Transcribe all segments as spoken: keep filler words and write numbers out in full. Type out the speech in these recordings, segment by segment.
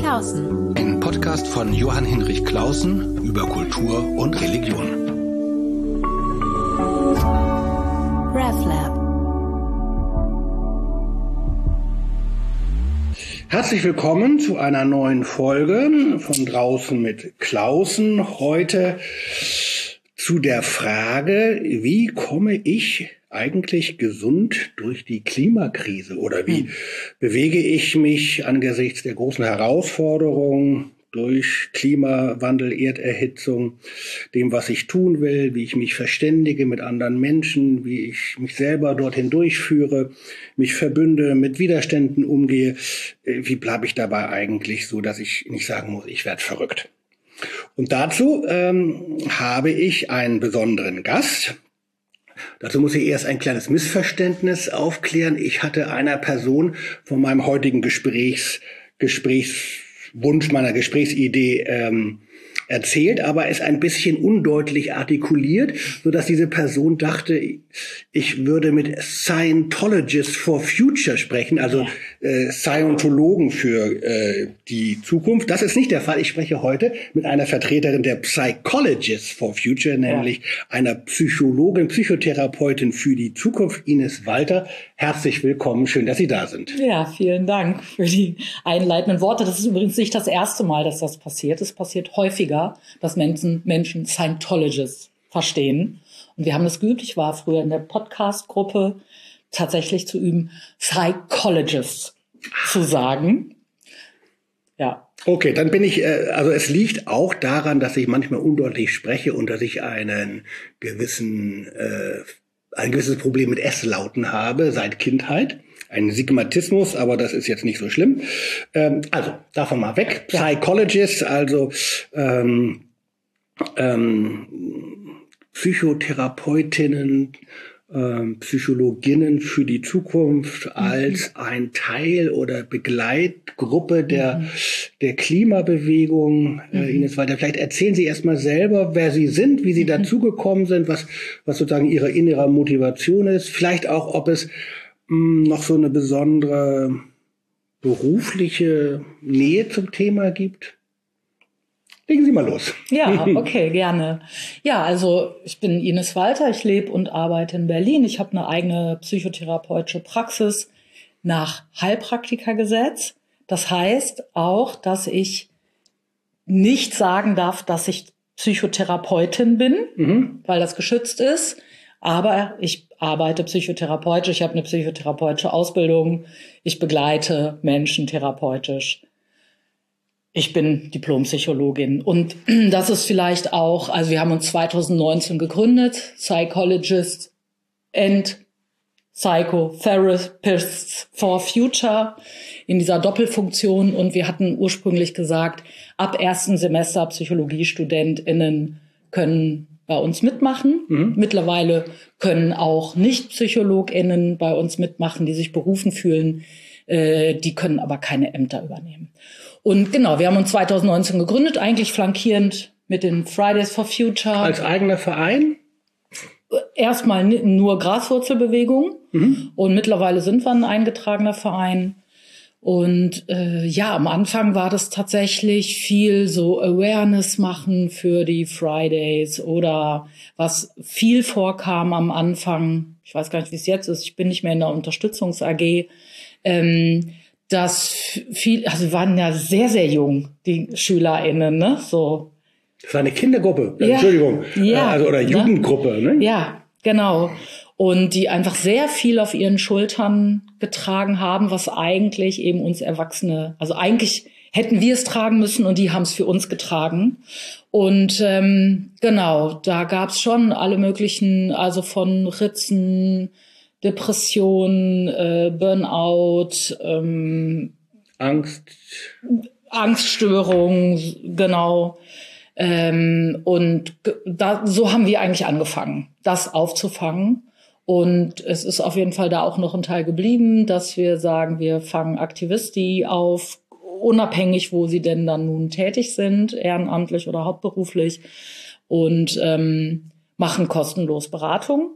Klausen. Ein Podcast von Johann Hinrich Clausen über Kultur und Religion. RefLab. Herzlich willkommen zu einer neuen Folge von Draußen mit Klausen. Heute zu der Frage, wie komme ich eigentlich gesund durch die Klimakrise oder wie hm. bewege ich mich angesichts der großen Herausforderungen durch Klimawandel, Erderhitzung, dem, was ich tun will, wie ich mich verständige mit anderen Menschen, wie ich mich selber dorthin durchführe, mich verbünde, mit Widerständen umgehe. Wie bleibe ich dabei eigentlich so, dass ich nicht sagen muss, ich werde verrückt? Und dazu ähm, habe ich einen besonderen Gast. Dazu muss ich erst ein kleines Missverständnis aufklären. Ich hatte einer Person von meinem heutigen Gesprächs, Gesprächswunsch, meiner Gesprächsidee ähm, erzählt, aber es ein bisschen undeutlich artikuliert, sodass diese Person dachte, ich würde mit Scientologists for Future sprechen, also äh, Scientologen für äh, die Zukunft. Das ist nicht der Fall. Ich spreche heute mit einer Vertreterin der Psychologists for Future, nämlich ja. einer Psychologin, Psychotherapeutin für die Zukunft, Ines Walter. Herzlich willkommen. Schön, dass Sie da sind. Ja, vielen Dank für die einleitenden Worte. Das ist übrigens nicht das erste Mal, dass das passiert. Es passiert häufiger, dass Menschen, Menschen Scientologists verstehen. Und wir haben das geübt. Ich war früher in der Podcast-Gruppe tatsächlich zu üben, Psychologists zu sagen. Ja. Okay, dann bin ich, äh, also es liegt auch daran, dass ich manchmal undeutlich spreche und dass ich einen gewissen, äh, ein gewisses Problem mit S-Lauten habe seit Kindheit. Ein Sigmatismus, aber das ist jetzt nicht so schlimm. Ähm, also, davon mal weg. Ja. Psychologists, also ähm, ähm, Psychotherapeutinnen, ähm, Psychologinnen für die Zukunft mhm. als ein Teil oder Begleitgruppe der, mhm. der Klimabewegung. Mhm. Äh, Ines Walter, vielleicht erzählen Sie erstmal selber, wer Sie sind, wie Sie mhm. dazugekommen sind, was, was sozusagen Ihre innere Motivation ist. Vielleicht auch, ob es noch so eine besondere berufliche Nähe zum Thema gibt? Legen Sie mal los. Ja, okay, gerne. Ja, also ich bin Ines Walter, ich lebe und arbeite in Berlin. Ich habe eine eigene psychotherapeutische Praxis nach Heilpraktikergesetz. Das heißt auch, dass ich nicht sagen darf, dass ich Psychotherapeutin bin, mhm. weil das geschützt ist. Aber ich arbeite psychotherapeutisch, ich habe eine psychotherapeutische Ausbildung, ich begleite Menschen therapeutisch. Ich bin Diplompsychologin und das ist vielleicht auch, also wir haben uns zwanzig neunzehn gegründet, Psychologists and Psychotherapists for Future in dieser Doppelfunktion und wir hatten ursprünglich gesagt, ab ersten Semester PsychologiestudentInnen können bei uns mitmachen. Mhm. Mittlerweile können auch Nicht-PsychologInnen bei uns mitmachen, die sich berufen fühlen. Äh, die können aber keine Ämter übernehmen. Und genau, wir haben uns zwanzig neunzehn gegründet, eigentlich flankierend mit den Fridays for Future. Als eigener Verein? Erstmal nur Graswurzelbewegung. Mhm. Und mittlerweile sind wir ein eingetragener Verein. Und äh, ja, am Anfang war das tatsächlich viel so Awareness machen für die Fridays oder was viel vorkam am Anfang, ich weiß gar nicht, wie es jetzt ist, ich bin nicht mehr in der Unterstützungs-A G, ähm, dass viel, also wir waren ja sehr, sehr jung, die SchülerInnen, ne, so. Das war eine Kindergruppe, ja. Entschuldigung, ja, also oder Jugendgruppe, ne? Ja, genau. Und die einfach sehr viel auf ihren Schultern getragen haben, was eigentlich eben uns Erwachsene, also eigentlich hätten wir es tragen müssen und die haben es für uns getragen. Und ähm, genau, da gab es schon alle möglichen, also von Ritzen, Depression, äh, Burnout, ähm, Angst, Angststörung, genau. Ähm, und da, so haben wir eigentlich angefangen, das aufzufangen. Und es ist auf jeden Fall da auch noch ein Teil geblieben, dass wir sagen, wir fangen Aktivisti auf, unabhängig, wo sie denn dann nun tätig sind, ehrenamtlich oder hauptberuflich, und ähm, machen kostenlos Beratung.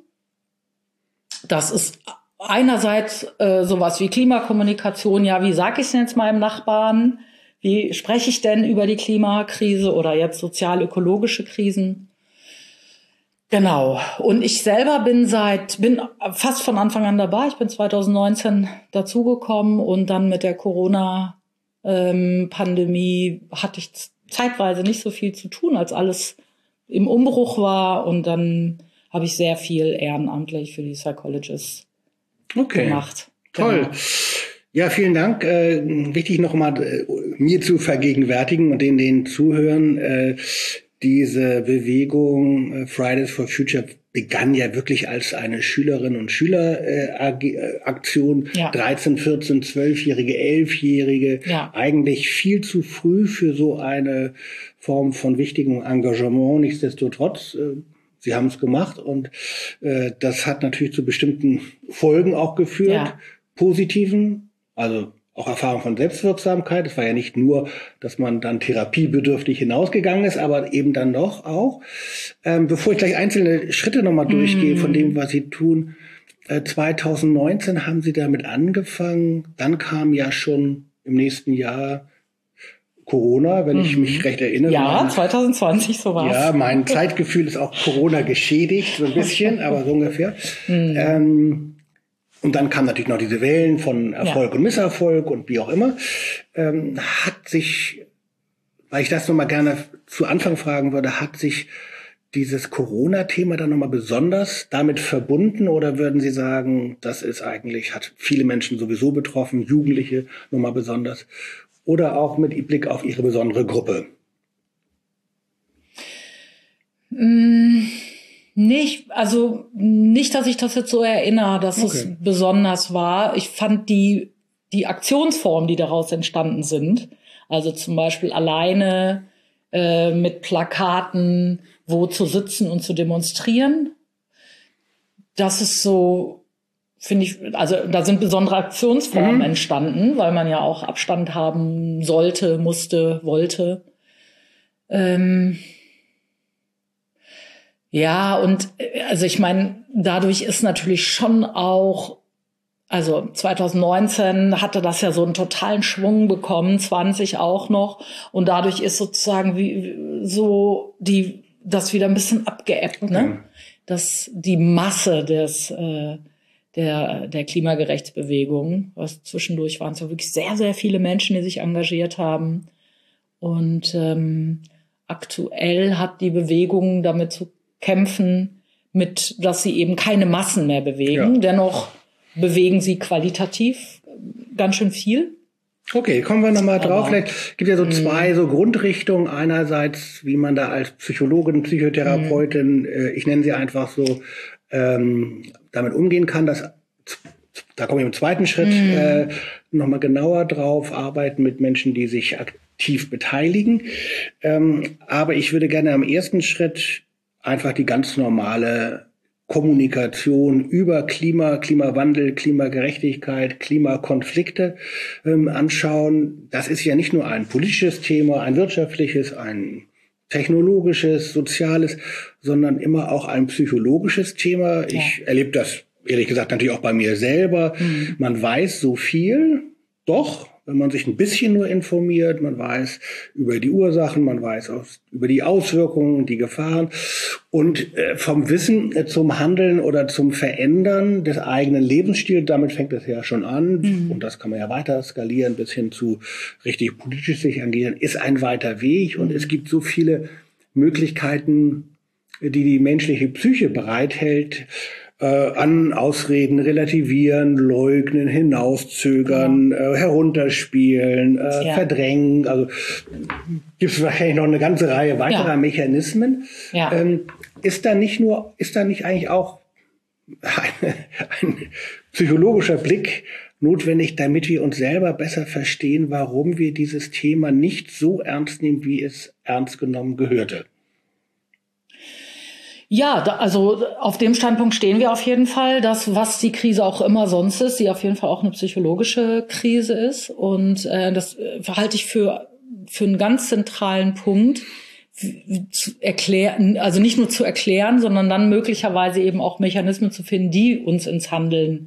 Das ist einerseits äh, sowas wie Klimakommunikation. Ja, wie sage ich es jetzt meinem Nachbarn? Wie spreche ich denn über die Klimakrise oder jetzt sozial-ökologische Krisen? Genau. Und ich selber bin seit, bin fast von Anfang an dabei. Ich bin zwanzig neunzehn dazugekommen und dann mit der Corona-Pandemie hatte ich zeitweise nicht so viel zu tun, als alles im Umbruch war. Und dann habe ich sehr viel ehrenamtlich für die Psychologists okay. gemacht. Toll. Genau. Ja, vielen Dank. Äh, wichtig nochmal äh, mir zu vergegenwärtigen und den, den Zuhören, äh, diese Bewegung äh, Fridays for Future begann ja wirklich als eine Schülerinnen- und Schüleraktion. Äh, ja. dreizehn, vierzehn, zwölfjährige, elfjährige. Ja. Eigentlich viel zu früh für so eine Form von wichtigem Engagement. Nichtsdestotrotz, äh, sie haben es gemacht und äh, das hat natürlich zu bestimmten Folgen auch geführt. Ja. Positiven, also auch Erfahrung von Selbstwirksamkeit. Es war ja nicht nur, dass man dann therapiebedürftig hinausgegangen ist, aber eben dann doch auch. Ähm, bevor ich gleich einzelne Schritte nochmal durchgehe mm. von dem, was Sie tun, äh, zwanzig neunzehn haben Sie damit angefangen. Dann kam ja schon im nächsten Jahr Corona, wenn mm. ich mich recht erinnere. Ja, mein, zwanzig zwanzig so war's. Ja, mein Zeitgefühl ist auch Corona geschädigt, so ein bisschen, aber so ungefähr. Mm. Ähm, Und dann kam natürlich noch diese Wellen von Erfolg ja. und Misserfolg und wie auch immer. Ähm, hat sich, weil ich das nochmal gerne zu Anfang fragen würde, hat sich dieses Corona-Thema dann nochmal besonders damit verbunden oder würden Sie sagen, das ist eigentlich, hat viele Menschen sowieso betroffen, Jugendliche nochmal besonders oder auch mit Blick auf Ihre besondere Gruppe? Mm. Nicht, also nicht, dass ich das jetzt so erinnere, dass okay. es besonders war. Ich fand die die Aktionsformen, die daraus entstanden sind, also zum Beispiel alleine äh, mit Plakaten wo zu sitzen und zu demonstrieren, das ist so, finde ich, also da sind besondere Aktionsformen mhm. entstanden, weil man ja auch Abstand haben sollte, musste, wollte. Ähm Ja, und also ich meine, dadurch ist natürlich schon auch, also zwanzig neunzehn hatte das ja so einen totalen Schwung bekommen, zwanzig auch noch. Und dadurch ist sozusagen wie so die das wieder ein bisschen abgeebbt, okay. ne? Dass die Masse des äh, der der Klimagerechtsbewegung, was zwischendurch waren es ja wirklich sehr, sehr viele Menschen, die sich engagiert haben. Und ähm, aktuell hat die Bewegung damit zu kämpfen, mit, dass sie eben keine Massen mehr bewegen. Ja. Dennoch bewegen sie qualitativ ganz schön viel. Okay, kommen wir nochmal drauf. Vielleicht gibt es ja so zwei so Grundrichtungen. Einerseits, wie man da als Psychologin, Psychotherapeutin, äh, ich nenne sie einfach so, ähm, damit umgehen kann. Dass, da komme ich im zweiten Schritt mm. äh, nochmal genauer drauf, arbeiten mit Menschen, die sich aktiv beteiligen. Ähm, aber ich würde gerne am ersten Schritt einfach die ganz normale Kommunikation über Klima, Klimawandel, Klimagerechtigkeit, Klimakonflikte ähm, anschauen. Das ist ja nicht nur ein politisches Thema, ein wirtschaftliches, ein technologisches, soziales, sondern immer auch ein psychologisches Thema. Ja. Ich erlebe das, ehrlich gesagt, natürlich auch bei mir selber. Mhm. Man weiß so viel, doch, wenn man sich ein bisschen nur informiert, man weiß über die Ursachen, man weiß aus, über die Auswirkungen, die Gefahren und äh, vom Wissen äh, zum Handeln oder zum Verändern des eigenen Lebensstils, damit fängt es ja schon an mhm. und das kann man ja weiter skalieren bis hin zu richtig politisch sich engagieren, ist ein weiter Weg und mhm. es gibt so viele Möglichkeiten, die die menschliche Psyche bereithält, Äh, an Ausreden relativieren, leugnen, hinauszögern, ja. äh, herunterspielen, äh, ja. verdrängen. Also gibt es wahrscheinlich noch eine ganze Reihe weiterer ja. Mechanismen. Ja. Ähm, ist da nicht nur, ist da nicht eigentlich auch ein, ein psychologischer Blick notwendig, damit wir uns selber besser verstehen, warum wir dieses Thema nicht so ernst nehmen, wie es ernst genommen gehörte? Ja, da, also auf dem Standpunkt stehen wir auf jeden Fall, dass was die Krise auch immer sonst ist, sie auf jeden Fall auch eine psychologische Krise ist. Und äh, das äh, halte ich für für einen ganz zentralen Punkt, zu erklären, also nicht nur zu erklären, sondern dann möglicherweise eben auch Mechanismen zu finden, die uns ins Handeln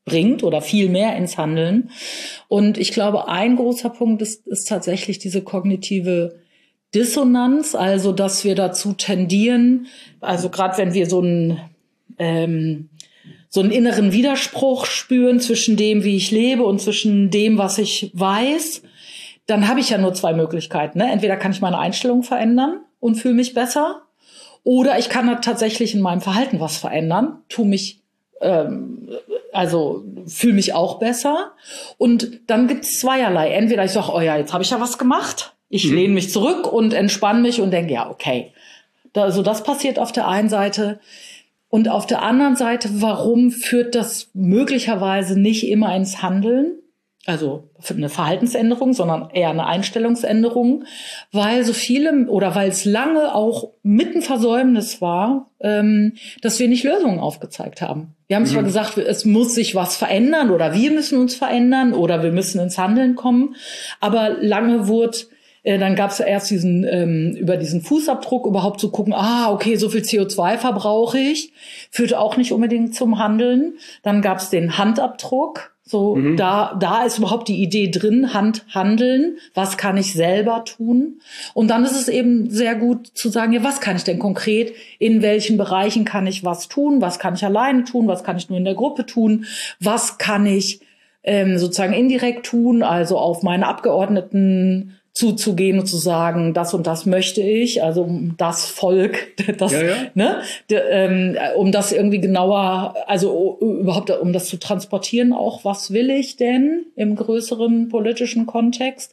bringt oder viel mehr ins Handeln. Und ich glaube, ein großer Punkt ist, ist tatsächlich diese kognitive Dissonanz, also dass wir dazu tendieren, also gerade wenn wir so einen ähm, so einen inneren Widerspruch spüren zwischen dem, wie ich lebe und zwischen dem, was ich weiß, dann habe ich ja nur zwei Möglichkeiten. Ne? Entweder kann ich meine Einstellung verändern und fühle mich besser, oder ich kann tatsächlich in meinem Verhalten was verändern, tu mich ähm, also fühle mich auch besser. Und dann gibt's zweierlei. Entweder ich sage, oh ja, jetzt habe ich ja was gemacht. Ich mhm. lehne mich zurück und entspanne mich und denke, ja, okay. Da, also das passiert auf der einen Seite. Und auf der anderen Seite, warum führt das möglicherweise nicht immer ins Handeln? Also eine Verhaltensänderung, sondern eher eine Einstellungsänderung, weil so viele oder weil es lange auch mit ein Versäumnis war, ähm, dass wir nicht Lösungen aufgezeigt haben. Wir haben mhm. zwar gesagt, es muss sich was verändern oder wir müssen uns verändern oder wir müssen ins Handeln kommen, aber lange wurde äh, dann gab es erst diesen ähm, über diesen Fußabdruck überhaupt zu gucken, ah, okay, so viel C O zwei verbrauche ich, führte auch nicht unbedingt zum Handeln. Dann gab es den Handabdruck. So, mhm. da, da ist überhaupt die Idee drin, Hand, handeln, was kann ich selber tun? Und dann ist es eben sehr gut zu sagen, ja, was kann ich denn konkret, in welchen Bereichen kann ich was tun, was kann ich alleine tun, was kann ich nur in der Gruppe tun, was kann ich ähm, sozusagen indirekt tun, also auf meine Abgeordneten zuzugehen und zu sagen, das und das möchte ich, also um das Volk, das, ja, ja. ne, de, ähm, um das irgendwie genauer, also überhaupt um das zu transportieren, auch was will ich denn im größeren politischen Kontext?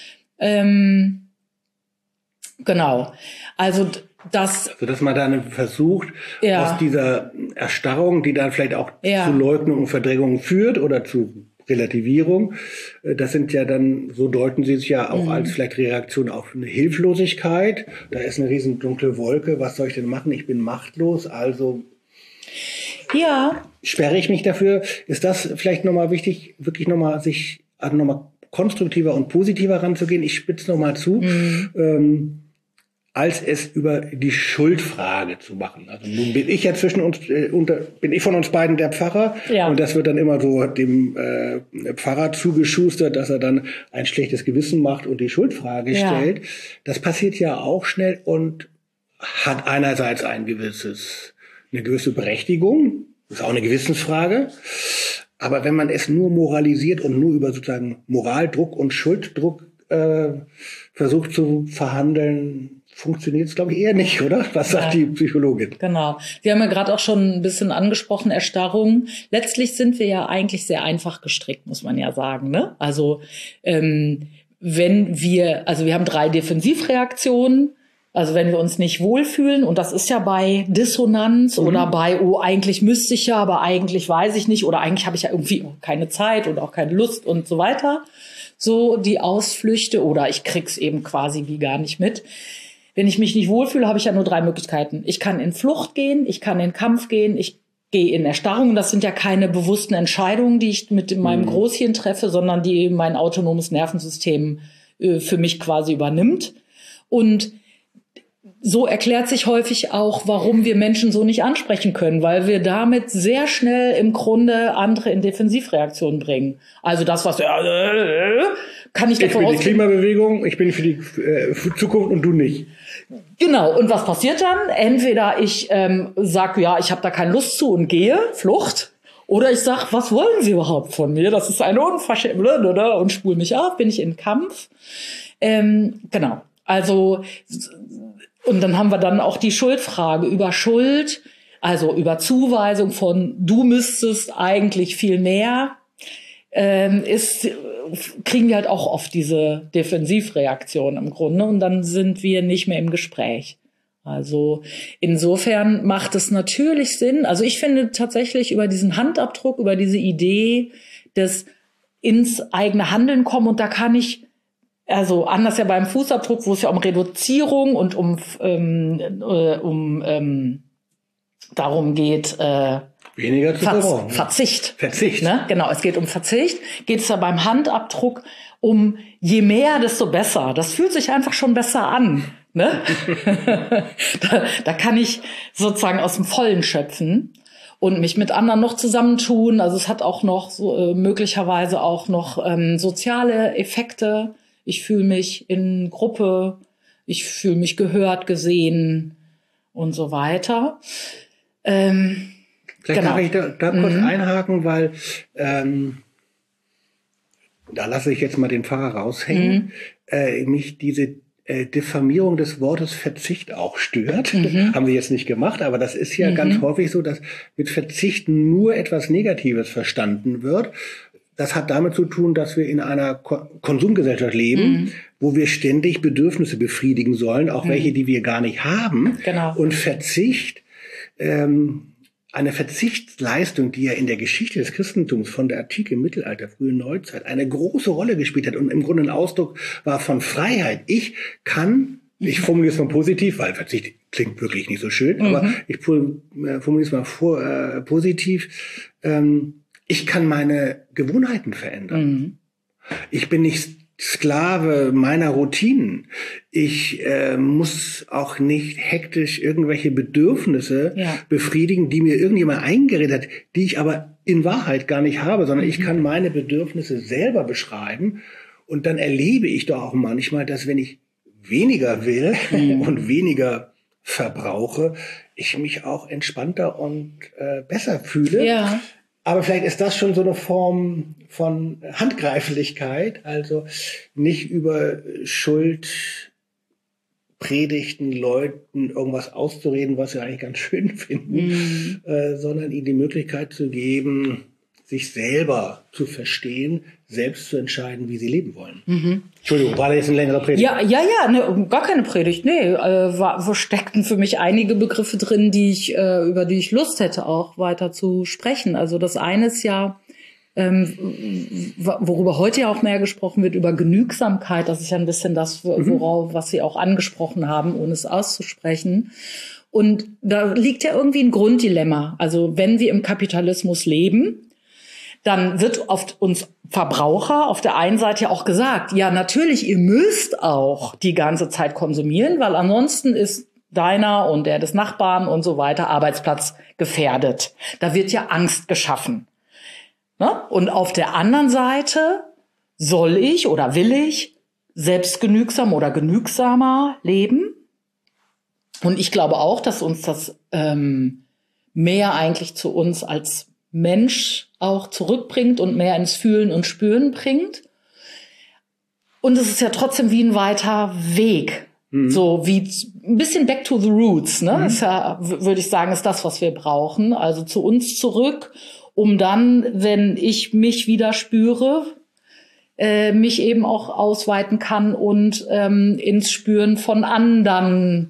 Ähm, genau, also das, also dass man dann versucht, ja. aus dieser Erstarrung, die dann vielleicht auch ja. zu Leugnung und Verdrängung führt oder zu Relativierung. Das sind ja dann, so deuten sie es ja auch mhm. als vielleicht Reaktion auf eine Hilflosigkeit. Da ist eine riesen dunkle Wolke. Was soll ich denn machen? Ich bin machtlos. Also ja. sperre ich mich dafür. Ist das vielleicht nochmal wichtig, wirklich nochmal sich also nochmal konstruktiver und positiver ranzugehen? Ich spitze nochmal zu. Mhm. Ähm, als es über die Schuldfrage zu machen. Also nun bin ich ja zwischen uns, äh, unter, bin ich von uns beiden der Pfarrer ja. und das wird dann immer so dem äh, Pfarrer zugeschustert, dass er dann ein schlechtes Gewissen macht und die Schuldfrage ja. stellt. Das passiert ja auch schnell und hat einerseits ein gewisses, eine gewisse Berechtigung, das ist auch eine Gewissensfrage. Aber wenn man es nur moralisiert und nur über sozusagen Moraldruck und Schulddruck äh, versucht zu verhandeln, funktioniert es, glaube ich, eher nicht, oder? Was sagt ja. die Psychologin? Genau. Wir haben ja gerade auch schon ein bisschen angesprochen, Erstarrung. Letztlich sind wir ja eigentlich sehr einfach gestrickt, muss man ja sagen, ne? Also, ähm, wenn wir, also wir haben drei Defensivreaktionen. Also wenn wir uns nicht wohlfühlen, und das ist ja bei Dissonanz mhm. oder bei, oh, eigentlich müsste ich ja, aber eigentlich weiß ich nicht oder eigentlich habe ich ja irgendwie keine Zeit und auch keine Lust und so weiter. So die Ausflüchte oder ich krieg's eben quasi wie gar nicht mit. Wenn ich mich nicht wohlfühle, habe ich ja nur drei Möglichkeiten. Ich kann in Flucht gehen, ich kann in Kampf gehen, ich gehe in Erstarrung. Das sind ja keine bewussten Entscheidungen, die ich mit meinem mhm. Großhirn treffe, sondern die mein autonomes Nervensystem äh, für mich quasi übernimmt. Und so erklärt sich häufig auch, warum wir Menschen so nicht ansprechen können, weil wir damit sehr schnell im Grunde andere in Defensivreaktionen bringen. Also das, was äh, kann ich davon ausgehen. Ich bin die Klimabewegung, ich bin für die äh, für Zukunft und du nicht. Genau. Und was passiert dann? Entweder ich ähm, sage, ja, ich habe da keine Lust zu und gehe, Flucht. Oder ich sage, was wollen Sie überhaupt von mir? Das ist eine Unverschämtheit, oder? Und spule mich ab, bin ich in Kampf. Ähm, genau. Also und dann haben wir dann auch die Schuldfrage über Schuld, also über Zuweisung von du müsstest eigentlich viel mehr, ähm, ist, kriegen wir halt auch oft diese Defensivreaktion im Grunde und dann sind wir nicht mehr im Gespräch. Also insofern macht es natürlich Sinn. Also ich finde tatsächlich über diesen Handabdruck, über diese Idee des ins eigene Handeln kommen und da kann ich also anders ja beim Fußabdruck, wo es ja um Reduzierung und um ähm, äh, um ähm, darum geht, äh, weniger zu Ver- Verzicht. Verzicht. Ne? Genau, es geht um Verzicht. Geht es ja beim Handabdruck um je mehr, desto besser. Das fühlt sich einfach schon besser an. Ne? da, da kann ich sozusagen aus dem Vollen schöpfen. und mich mit anderen noch zusammentun. Also es hat auch noch so, äh, möglicherweise auch noch ähm, soziale Effekte. Ich fühle mich in Gruppe, ich fühle mich gehört, gesehen und so weiter. Ähm, Vielleicht genau. darf ich da, da kurz Mhm. einhaken, weil ähm, da lasse ich jetzt mal den Pfarrer raushängen, Mhm. äh, mich diese äh, Diffamierung des Wortes Verzicht auch stört. Mhm. Haben wir jetzt nicht gemacht, aber das ist ja Mhm. ganz häufig so, dass mit Verzicht nur etwas Negatives verstanden wird. Das hat damit zu tun, dass wir in einer Ko- Konsumgesellschaft leben, Mhm. wo wir ständig Bedürfnisse befriedigen sollen, auch Mhm. welche, die wir gar nicht haben. Genau. Und Verzicht, ähm, eine Verzichtsleistung, die ja in der Geschichte des Christentums von der Antike, Mittelalter, frühen Neuzeit eine große Rolle gespielt hat und im Grunde ein Ausdruck war von Freiheit. Ich kann, ich formuliere es mal positiv, weil Verzicht klingt wirklich nicht so schön, Mhm. aber ich formuliere es mal vor, äh, positiv. Ähm, ich kann meine Gewohnheiten verändern. Mhm. Ich bin nicht Sklave meiner Routinen. Ich äh, muss auch nicht hektisch irgendwelche Bedürfnisse Ja. befriedigen, die mir irgendjemand eingeredet hat, die ich aber in Wahrheit gar nicht habe, sondern ich kann meine Bedürfnisse selber beschreiben. Und dann erlebe ich doch auch manchmal, dass wenn ich weniger will Mhm. und weniger verbrauche, ich mich auch entspannter und äh, besser fühle. Ja. Aber vielleicht ist das schon so eine Form von Handgreiflichkeit, also nicht über Schuldpredigten Leuten irgendwas auszureden, was sie eigentlich ganz schön finden, Mhm. äh, sondern ihnen die Möglichkeit zu geben, sich selber zu verstehen, selbst zu entscheiden, wie sie leben wollen. Mhm. Entschuldigung, war da jetzt ein längerer Predigt? Ja, ja, ja, ne, gar keine Predigt. Nee, äh, war, wo steckten für mich einige Begriffe drin, die ich, äh, über die ich Lust hätte, auch weiter zu sprechen. Also das eine ist ja, ähm, worüber heute ja auch mehr gesprochen wird, über Genügsamkeit. Das ist ja ein bisschen das, worauf, was Sie auch angesprochen haben, ohne es auszusprechen. Und da liegt ja irgendwie ein Grunddilemma. Also wenn wir im Kapitalismus leben, dann wird auf uns Verbraucher auf der einen Seite ja auch gesagt, ja, natürlich, ihr müsst auch die ganze Zeit konsumieren, weil ansonsten ist deiner und der des Nachbarn und so weiter Arbeitsplatz gefährdet. Da wird ja Angst geschaffen. Ne? Und auf der anderen Seite soll ich oder will ich selbstgenügsam oder genügsamer leben. Und ich glaube auch, dass uns das ähm, mehr eigentlich zu uns als Mensch auch zurückbringt und mehr ins Fühlen und Spüren bringt. Und es ist ja trotzdem wie ein weiter Weg. Mhm. So wie ein bisschen back to the roots, ne? Mhm. Ist ja, würde ich sagen, ist das, was wir brauchen. Also zu uns zurück, um dann, wenn ich mich wieder spüre, äh, mich eben auch ausweiten kann und ähm, ins Spüren von anderen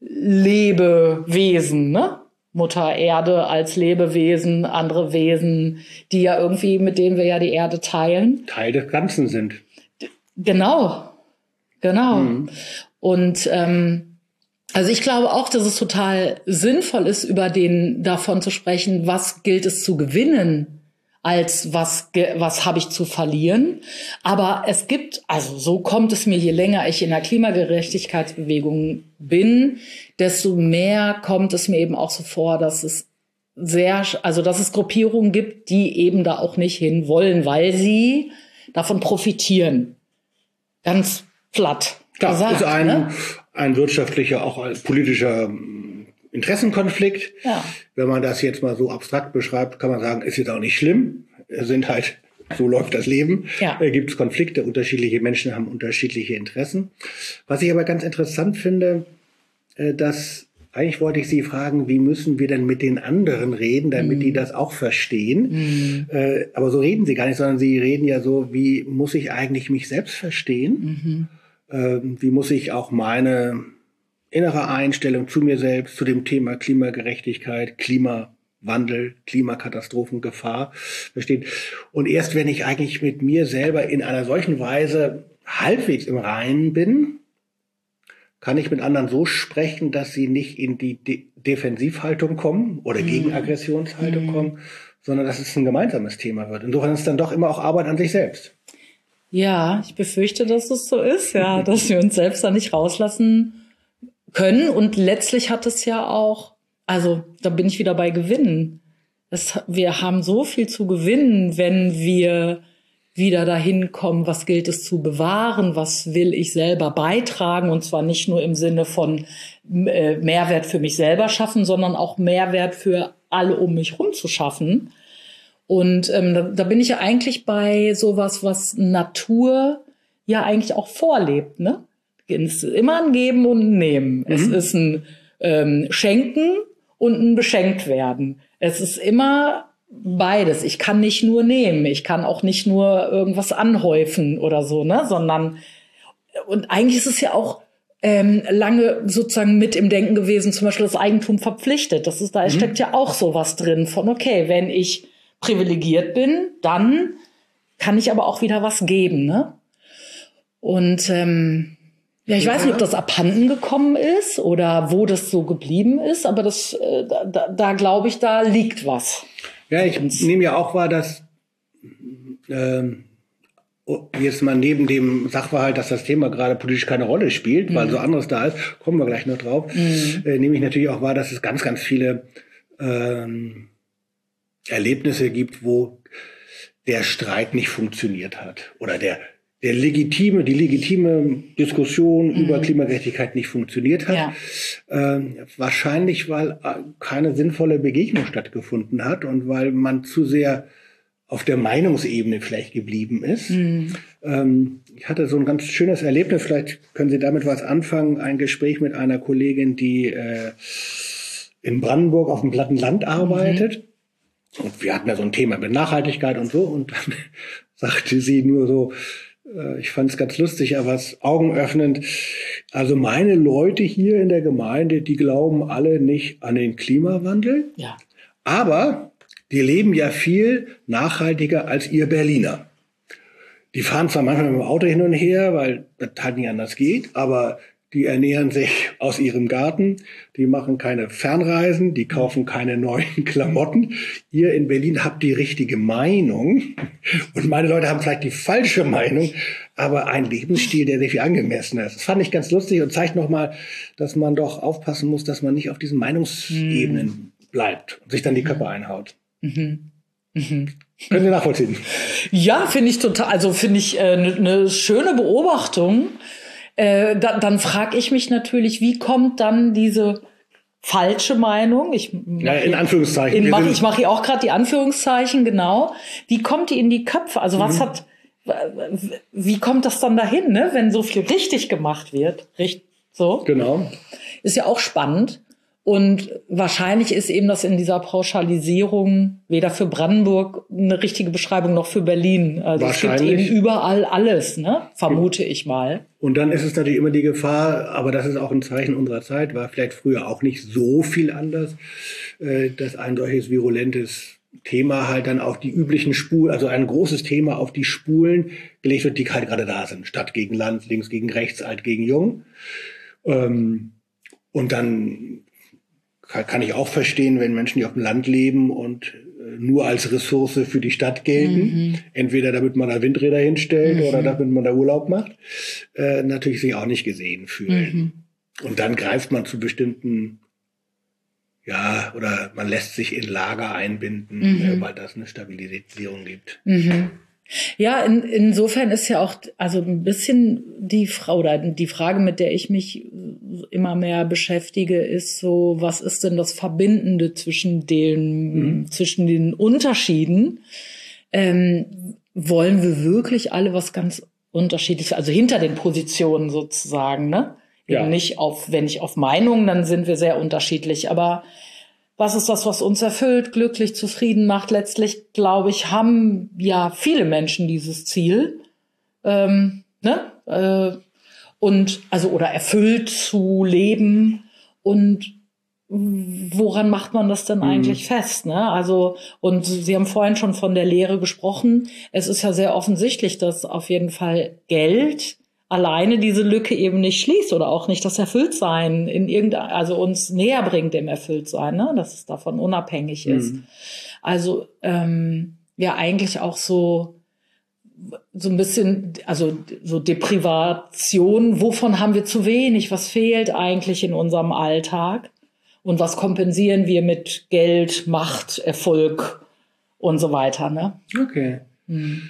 Lebewesen, ne? Mutter Erde als Lebewesen, andere Wesen, die ja irgendwie, mit denen wir ja die Erde teilen. Teil des Ganzen sind. Genau, genau. Mhm. Und ähm, also ich glaube auch, dass es total sinnvoll ist, über den davon zu sprechen, was gilt es zu gewinnen, als was, was habe ich zu verlieren. Aber es gibt, also so kommt es mir, je länger ich in der Klimagerechtigkeitsbewegung bin, desto mehr kommt es mir eben auch so vor, dass es sehr, also dass es Gruppierungen gibt, die eben da auch nicht hin wollen, weil sie davon profitieren. Ganz platt Klar, gesagt. Ist ein, ne? ein wirtschaftlicher, auch ein politischer Interessenkonflikt. Ja. Wenn man das jetzt mal so abstrakt beschreibt, kann man sagen, ist jetzt auch nicht schlimm. Es sind halt, so läuft das Leben. Ja. Äh, gibt es Konflikte, unterschiedliche Menschen haben unterschiedliche Interessen. Was ich aber ganz interessant finde, äh, dass eigentlich wollte ich Sie fragen, wie müssen wir denn mit den anderen reden, damit mm. die das auch verstehen? Mm. Äh, aber so reden Sie gar nicht, sondern Sie reden ja so, wie muss ich eigentlich mich selbst verstehen? Mm-hmm. Äh, wie muss ich auch meine innere Einstellung zu mir selbst, zu dem Thema Klimagerechtigkeit, Klimawandel, Klimakatastrophen, Gefahr verstehen. Und erst wenn ich eigentlich mit mir selber in einer solchen Weise halbwegs im Reinen bin, kann ich mit anderen so sprechen, dass sie nicht in die De- Defensivhaltung kommen oder mm. Gegenaggressionshaltung mm. kommen, sondern dass es ein gemeinsames Thema wird. Insofern ist es dann doch immer auch Arbeit an sich selbst. Ja, ich befürchte, dass es so ist, ja, dass wir uns selbst da nicht rauslassen können. Und letztlich hat es ja auch, also da bin ich wieder bei Gewinnen. es, wir haben so viel zu gewinnen, wenn wir wieder dahin kommen, was gilt es zu bewahren, was will ich selber beitragen, und zwar nicht nur im Sinne von äh, Mehrwert für mich selber schaffen, sondern auch Mehrwert für alle um mich rum zu schaffen. Und ähm, da, da bin ich ja eigentlich bei sowas, was Natur ja eigentlich auch vorlebt, ne? Es ist immer ein Geben und ein Nehmen. Mhm. Es ist ein ähm, Schenken und ein Beschenktwerden. Es ist immer beides. Ich kann nicht nur nehmen, ich kann auch nicht nur irgendwas anhäufen oder so, ne, sondern, und eigentlich ist es ja auch ähm, lange sozusagen mit im Denken gewesen, zum Beispiel das Eigentum verpflichtet. Das ist, da mhm. steckt ja auch sowas drin von, okay, wenn ich privilegiert bin, dann kann ich aber auch wieder was geben, ne? Und ähm, ja, ich ja. weiß nicht, ob das abhanden gekommen ist oder wo das so geblieben ist, aber das, äh, da, da glaube ich, da liegt was. Ja, ich nehme ja auch wahr, dass äh, jetzt mal neben dem Sachverhalt, dass das Thema gerade politisch keine Rolle spielt, mhm. weil so anderes da ist, kommen wir gleich noch drauf, mhm. äh, nehme ich natürlich auch wahr, dass es ganz, ganz viele äh, Erlebnisse gibt, wo der Streit nicht funktioniert hat oder der der legitime, die legitime Diskussion mhm. über Klimagerechtigkeit nicht funktioniert hat. Ja. Ähm, wahrscheinlich, weil keine sinnvolle Begegnung stattgefunden hat und weil man zu sehr auf der Meinungsebene vielleicht geblieben ist. Mhm. Ähm, ich hatte so ein ganz schönes Erlebnis, vielleicht können Sie damit was anfangen, ein Gespräch mit einer Kollegin, die äh, in Brandenburg auf dem platten Land arbeitet. Mhm. Und wir hatten ja so ein Thema mit Nachhaltigkeit und so. Und dann sagte sie nur so, ich fand es ganz lustig, aber es augenöffnend. Also meine Leute hier in der Gemeinde, die glauben alle nicht an den Klimawandel. Ja. Aber die leben ja viel nachhaltiger als ihr Berliner. Die fahren zwar manchmal mit dem Auto hin und her, weil das halt nicht anders geht, aber die ernähren sich aus ihrem Garten, die machen keine Fernreisen, die kaufen keine neuen Klamotten. Ihr in Berlin habt die richtige Meinung und meine Leute haben vielleicht die falsche Meinung, aber ein Lebensstil, der sehr viel angemessener ist. Das fand ich ganz lustig und zeigt nochmal, dass man doch aufpassen muss, dass man nicht auf diesen Meinungsebenen mhm. bleibt und sich dann die Köpfe einhaut. Mhm. Mhm. Können Sie nachvollziehen? Ja, finde ich total, also finde ich eine äh, ne schöne Beobachtung. Äh, da, dann frage ich mich natürlich, wie kommt dann diese falsche Meinung? Ich ja, in Anführungszeichen. In, mach, ich mache hier auch gerade die Anführungszeichen, genau. Wie kommt die in die Köpfe? Also was mhm. hat, wie kommt das dann dahin, ne? Wenn so viel richtig gemacht wird? Richtig, so. Genau. Ist ja auch spannend. Und wahrscheinlich ist eben das in dieser Pauschalisierung weder für Brandenburg eine richtige Beschreibung noch für Berlin. Also es gibt eben überall alles, ne? Vermute ich mal. Und dann ist es natürlich immer die Gefahr, aber das ist auch ein Zeichen unserer Zeit, war vielleicht früher auch nicht so viel anders, dass ein solches virulentes Thema halt dann auf die üblichen Spulen, also ein großes Thema auf die Spulen gelegt wird, die halt gerade da sind. Stadt gegen Land, links gegen rechts, alt gegen jung. Und dann kann ich auch verstehen, wenn Menschen, die auf dem Land leben und nur als Ressource für die Stadt gelten, mhm. entweder damit man da Windräder hinstellt mhm. oder damit man da Urlaub macht, äh, natürlich sich auch nicht gesehen fühlen. Mhm. Und dann greift man zu bestimmten, ja, oder man lässt sich in Lager einbinden, mhm. äh, weil das eine Stabilisierung gibt. Mhm. Ja, in, insofern ist ja auch also ein bisschen die Frau oder die Frage, mit der ich mich immer mehr beschäftige, ist so, was ist denn das Verbindende zwischen den mhm. zwischen den Unterschieden? Ähm, wollen wir wirklich alle was ganz Unterschiedliches, also hinter den Positionen sozusagen, ne? Ja. Eben nicht auf, wenn ich auf Meinungen, dann sind wir sehr unterschiedlich, aber was ist das, was uns erfüllt, glücklich, zufrieden macht? Letztlich, glaube ich, haben ja viele Menschen dieses Ziel, ähm, ne? Äh, und also oder erfüllt zu leben. Und woran macht man das denn mhm. eigentlich fest? Ne? Also und Sie haben vorhin schon von der Lehre gesprochen. Es ist ja sehr offensichtlich, dass auf jeden Fall Geld alleine diese Lücke eben nicht schließt oder auch nicht das Erfülltsein in irgendein, also uns näher bringt dem Erfülltsein, ne? Dass es davon unabhängig ist. Mhm. Also ähm, ja eigentlich auch so so ein bisschen, also so Deprivation. Wovon haben wir zu wenig? Was fehlt eigentlich in unserem Alltag? Und was kompensieren wir mit Geld, Macht, Erfolg und so weiter, ne? Okay. Hm.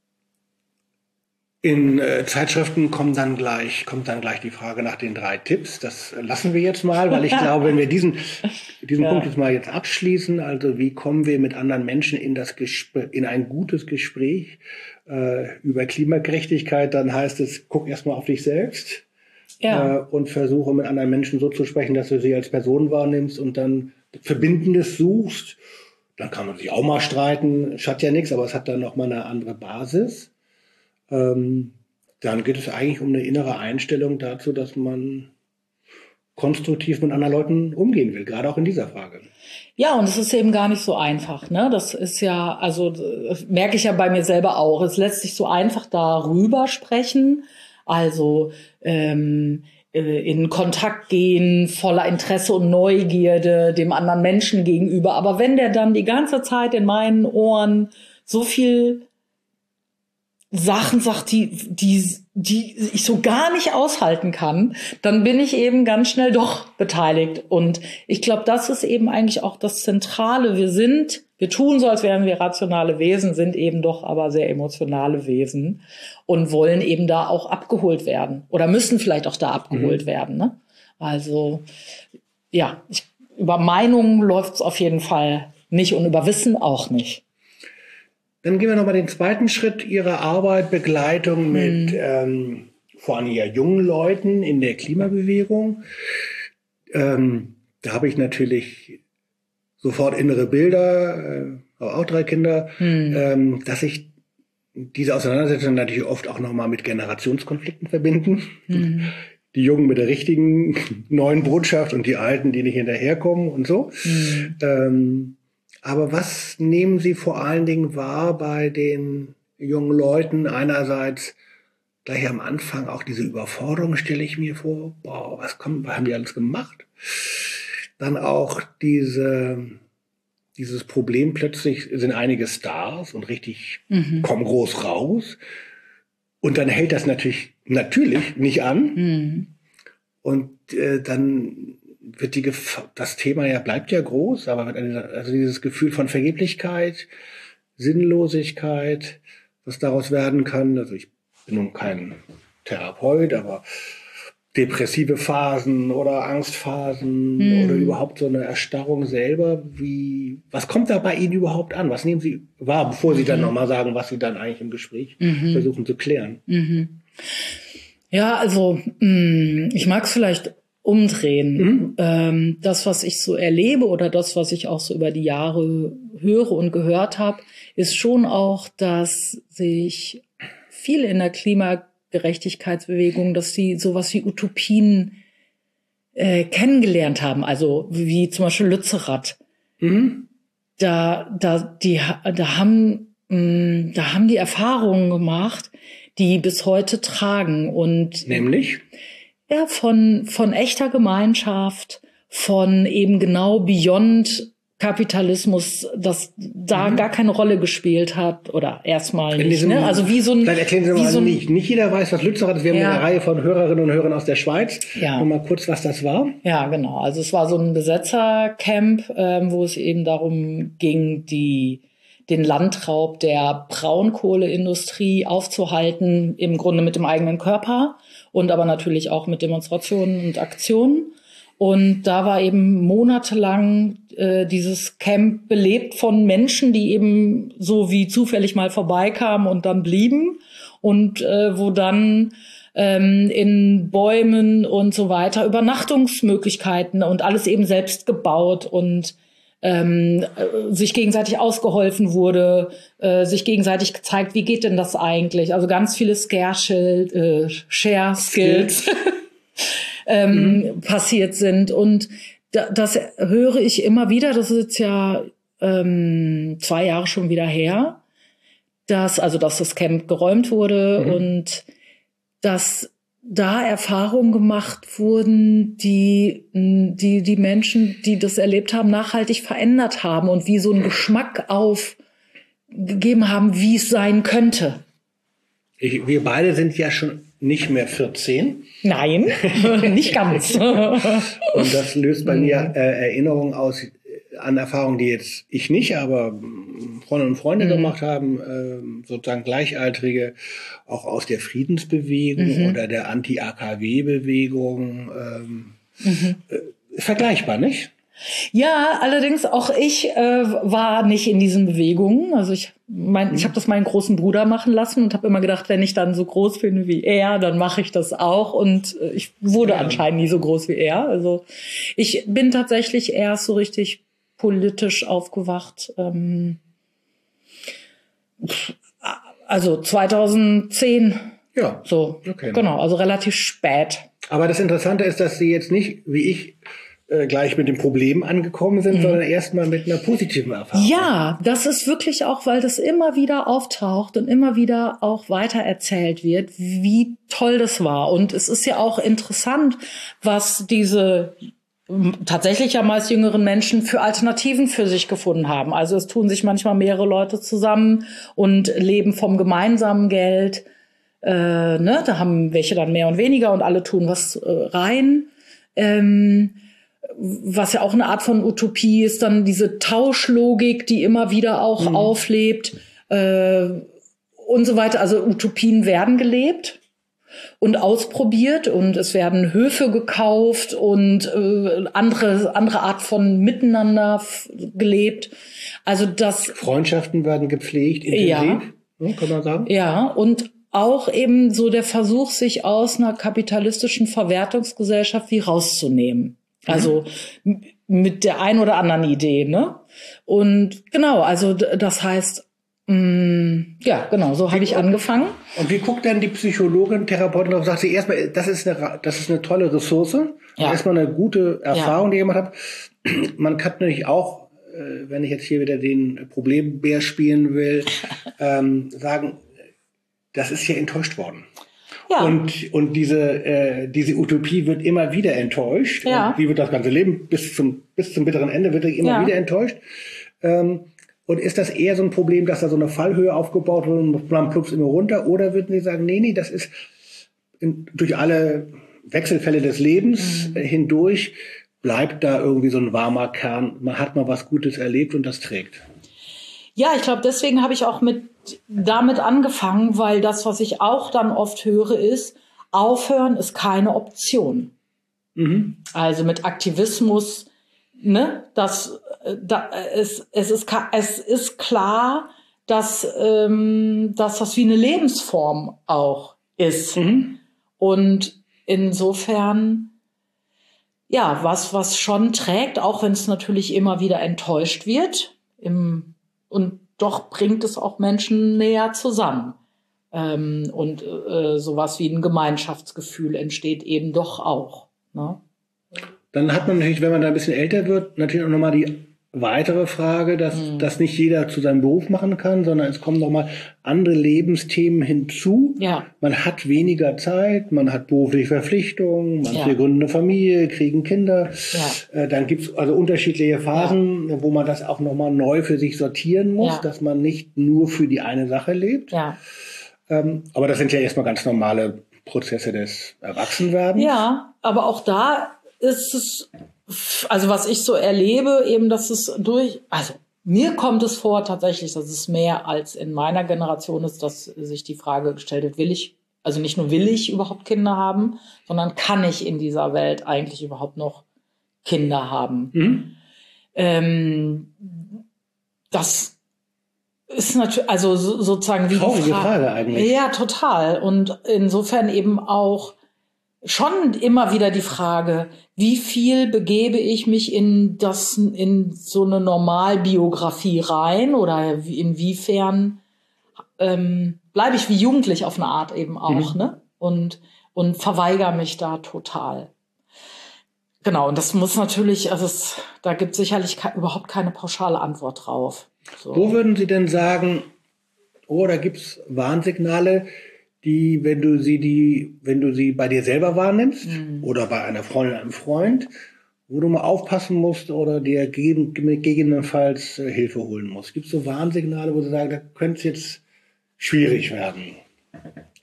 In äh, Zeitschriften kommt dann gleich, kommt dann gleich die Frage nach den drei Tipps. Das lassen wir jetzt mal, weil ich glaube, wenn wir diesen, diesen ja. Punkt jetzt mal jetzt abschließen, also wie kommen wir mit anderen Menschen in das Gespräch, in ein gutes Gespräch äh, über Klimagerechtigkeit, dann heißt es, guck erstmal auf dich selbst ja. äh, und versuche mit anderen Menschen so zu sprechen, dass du sie als Person wahrnimmst und dann Verbindendes suchst. Dann kann man sich auch mal streiten, schadet ja nichts, aber es hat dann noch mal eine andere Basis. Ähm, dann geht es eigentlich um eine innere Einstellung dazu, dass man konstruktiv mit anderen Leuten umgehen will, gerade auch in dieser Frage. Ja, und es ist eben gar nicht so einfach, ne? Das ist ja, also das merke ich ja bei mir selber auch. Es lässt sich so einfach darüber sprechen, also ähm, in Kontakt gehen, voller Interesse und Neugierde dem anderen Menschen gegenüber. Aber wenn der dann die ganze Zeit in meinen Ohren so viel Sachen sagt, die, die, die ich so gar nicht aushalten kann, dann bin ich eben ganz schnell doch beteiligt. Und ich glaube, das ist eben eigentlich auch das Zentrale. Wir sind, wir tun so, als wären wir rationale Wesen, sind eben doch aber sehr emotionale Wesen und wollen eben da auch abgeholt werden oder müssen vielleicht auch da abgeholt mhm. werden. Ne? Also, ja, ich, über Meinungen läuft es auf jeden Fall nicht und über Wissen auch nicht. Dann gehen wir nochmal den zweiten Schritt Ihrer Arbeit, Begleitung mit mhm. ähm, vor allem ja jungen Leuten in der Klimabewegung. Ähm, da habe ich natürlich sofort innere Bilder, äh, habe auch drei Kinder, mhm. ähm, dass ich diese Auseinandersetzung natürlich oft auch nochmal mit Generationskonflikten verbinden. Mhm. Die Jungen mit der richtigen neuen Botschaft und die Alten, die nicht hinterherkommen und so. Mhm. Ähm, Aber was nehmen Sie vor allen Dingen wahr bei den jungen Leuten? Einerseits gleich am Anfang auch diese Überforderung, stelle ich mir vor. Boah, was kommt, was haben die alles gemacht? Dann auch diese, dieses Problem, plötzlich sind einige Stars und richtig mhm. kommen groß raus. Und dann hält das natürlich, natürlich nicht an. Mhm. Und äh, dann wird die Gef- das Thema ja bleibt ja groß, aber wird eine, also dieses Gefühl von Vergeblichkeit, Sinnlosigkeit, was daraus werden kann. Also ich bin nun kein Therapeut, aber depressive Phasen oder Angstphasen mhm. oder überhaupt so eine Erstarrung selber. Wie, was kommt da bei Ihnen überhaupt an? Was nehmen Sie wahr, bevor Sie mhm. dann nochmal sagen, was Sie dann eigentlich im Gespräch mhm. versuchen zu klären? Mhm. Ja, also mh, ich mag es vielleicht umdrehen. Mhm. Ähm, das, was ich so erlebe oder das, was ich auch so über die Jahre höre und gehört habe, ist schon auch, dass sich viele in der Klimagerechtigkeitsbewegung, dass sie sowas wie Utopien äh, kennengelernt haben, also wie zum Beispiel Lützerath. Mhm. Da, da, die, da haben, mh, da haben die Erfahrungen gemacht, die bis heute tragen und nämlich ja, von, von echter Gemeinschaft, von eben genau Beyond Kapitalismus, das da mhm. gar keine Rolle gespielt hat oder erstmal nicht. Diesem, ne? Also wie so ein. Vielleicht erklären Sie mal, so ein, nicht, nicht jeder weiß, was Lützerath ist. Wir ja. haben eine Reihe von Hörerinnen und Hörern aus der Schweiz. Ja. Nur mal kurz, was das war. Ja, genau. Also es war so ein Besetzercamp, ähm, wo es eben darum ging, die den Landraub der Braunkohleindustrie aufzuhalten, im Grunde mit dem eigenen Körper und aber natürlich auch mit Demonstrationen und Aktionen. Und da war eben monatelang äh, dieses Camp belebt von Menschen, die eben so wie zufällig mal vorbeikamen und dann blieben und äh, wo dann ähm, in Bäumen und so weiter Übernachtungsmöglichkeiten und alles eben selbst gebaut und ähm, sich gegenseitig ausgeholfen wurde, äh, sich gegenseitig gezeigt, wie geht denn das eigentlich? Also ganz viele Scare-Schild, äh, Share-Skills ähm, mhm. passiert sind. Und da, das höre ich immer wieder, das ist jetzt ja ähm, zwei Jahre schon wieder her, dass, also dass das Camp geräumt wurde mhm. und dass da Erfahrungen gemacht wurden, die, die, die Menschen, die das erlebt haben, nachhaltig verändert haben und wie so einen Geschmack aufgegeben haben, wie es sein könnte. Ich, wir beide sind ja schon nicht mehr vierzehn. Nein, nicht ganz. Und das löst bei mir äh, Erinnerungen aus an Erfahrungen, die jetzt ich nicht, aber Freunde und Freunde mhm. gemacht haben, äh, sozusagen Gleichaltrige, auch aus der Friedensbewegung mhm. oder der Anti-A K W-Bewegung. Ähm, mhm. äh, vergleichbar, nicht? Ja, allerdings auch ich äh, war nicht in diesen Bewegungen. Also ich mein, mhm. ich habe das meinen großen Bruder machen lassen und habe immer gedacht, wenn ich dann so groß bin wie er, dann mache ich das auch. Und äh, ich wurde ja. anscheinend nie so groß wie er. Also ich bin tatsächlich erst so richtig politisch aufgewacht. Ähm, also zweitausendzehn. Ja. So, okay. Genau, also relativ spät. Aber das Interessante ist, dass Sie jetzt nicht, wie ich, äh, gleich mit dem Problem angekommen sind, mhm. sondern erstmal mit einer positiven Erfahrung. Ja, das ist wirklich auch, weil das immer wieder auftaucht und immer wieder auch weiter erzählt wird, wie toll das war. Und es ist ja auch interessant, was diese tatsächlich ja meist jüngeren Menschen für Alternativen für sich gefunden haben. Also es tun sich manchmal mehrere Leute zusammen und leben vom gemeinsamen Geld. Äh, ne? Da haben welche dann mehr und weniger und alle tun was äh, rein. Ähm, was ja auch eine Art von Utopie ist, dann diese Tauschlogik, die immer wieder auch mhm. auflebt äh, und so weiter. Also Utopien werden gelebt und ausprobiert und es werden Höfe gekauft und äh, andere andere Art von Miteinander f- gelebt. Also das Freundschaften werden gepflegt, intensiv, ja, ja, kann man sagen. Ja, und auch eben so der Versuch, sich aus einer kapitalistischen Verwertungsgesellschaft wie rauszunehmen. Also mhm. mit der ein oder anderen Idee, ne? Und genau, also das heißt, ja, genau, so habe ich angefangen. Und wie guckt denn die Psychologin, Therapeutin darauf? Sagt sie erstmal, das ist eine, das ist eine tolle Ressource. Ja. Erstmal eine gute Erfahrung, ja. die ich gemacht habe. Man kann natürlich auch, wenn ich jetzt hier wieder den Problembär spielen will, ähm, sagen, das ist ja enttäuscht worden. Ja. Und, und diese, äh, diese Utopie wird immer wieder enttäuscht. Ja. Und wie wird das ganze Leben bis zum, bis zum bitteren Ende wird immer ja. wieder enttäuscht. Ähm, Und ist das eher so ein Problem, dass da so eine Fallhöhe aufgebaut wird und man plumpst immer runter? Oder würden Sie sagen, nee, nee, das ist in, durch alle Wechselfälle des Lebens mhm. hindurch bleibt da irgendwie so ein warmer Kern. Man hat mal was Gutes erlebt und das trägt. Ja, ich glaube, deswegen habe ich auch mit damit angefangen, weil das, was ich auch dann oft höre, ist, aufhören ist keine Option. Mhm. Also mit Aktivismus, ne, das, da, es, es ist, es ist klar, dass, ähm, dass das wie eine Lebensform auch ist. Mhm. Und insofern, ja, was, was schon trägt, auch wenn es natürlich immer wieder enttäuscht wird, im, und doch bringt es auch Menschen näher zusammen. Ähm, und äh, sowas wie ein Gemeinschaftsgefühl entsteht eben doch auch, ne? Dann hat man natürlich, wenn man da ein bisschen älter wird, natürlich auch nochmal die weitere Frage, dass mhm. das nicht jeder zu seinem Beruf machen kann, sondern es kommen nochmal andere Lebensthemen hinzu. Ja. Man hat weniger Zeit, man hat berufliche Verpflichtungen, manche ja. gründen eine Familie, kriegen Kinder. Ja. Äh, dann gibt's also unterschiedliche Phasen, ja. wo man das auch nochmal neu für sich sortieren muss, ja. dass man nicht nur für die eine Sache lebt. Ja. Ähm, aber das sind ja erstmal ganz normale Prozesse des Erwachsenwerdens. Ja, aber auch da ist es, also was ich so erlebe, eben, dass es durch, also mir kommt es vor tatsächlich, dass es mehr als in meiner Generation ist, dass sich die Frage gestellt wird, will ich, also nicht nur will ich überhaupt Kinder haben, sondern kann ich in dieser Welt eigentlich überhaupt noch Kinder haben? Mhm. Ähm, das ist natürlich, also so, sozusagen wie die Frage, Frage eigentlich. Ja, total. Und insofern eben auch schon immer wieder die Frage, wie viel begebe ich mich in das, in so eine Normalbiografie rein oder inwiefern ähm, bleibe ich wie jugendlich auf eine Art eben auch, mhm. ne? Und, und verweigere mich da total. Genau. Und das muss natürlich, also es, da gibt es sicherlich ke- überhaupt keine pauschale Antwort drauf. So. Wo würden Sie denn sagen, oh, da gibt's Warnsignale, die, wenn du sie, die, wenn du sie bei dir selber wahrnimmst mhm. oder bei einer Freundin, einem Freund, wo du mal aufpassen musst oder dir gegen, gegebenenfalls äh, Hilfe holen musst. Gibt es so Warnsignale, wo du sagst, da könnte es jetzt schwierig werden?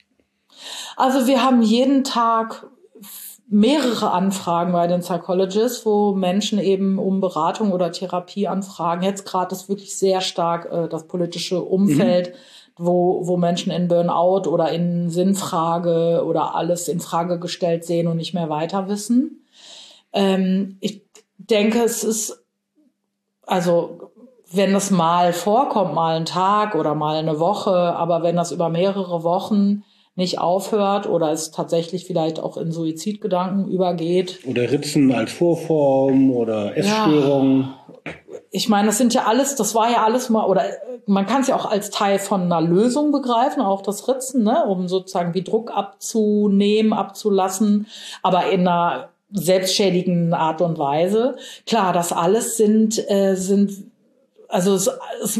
Also wir haben jeden Tag mehrere Anfragen bei den Psychologists, wo Menschen eben um Beratung oder Therapie anfragen. Jetzt gerade ist wirklich sehr stark äh, das politische Umfeld, mhm. wo wo Menschen in Burnout oder in Sinnfrage oder alles in Frage gestellt sehen und nicht mehr weiter wissen. Ähm, ich denke, es ist, also wenn das mal vorkommt, mal ein Tag oder mal eine Woche, aber wenn das über mehrere Wochen nicht aufhört oder es tatsächlich vielleicht auch in Suizidgedanken übergeht. Oder Ritzen als Vorform oder Essstörungen. Ja, ich meine, das sind ja alles, das war ja alles mal, oder man kann es ja auch als Teil von einer Lösung begreifen, auch das Ritzen, ne, um sozusagen wie Druck abzunehmen, abzulassen, aber in einer selbstschädigenden Art und Weise. Klar, das alles sind, äh, sind, also es, es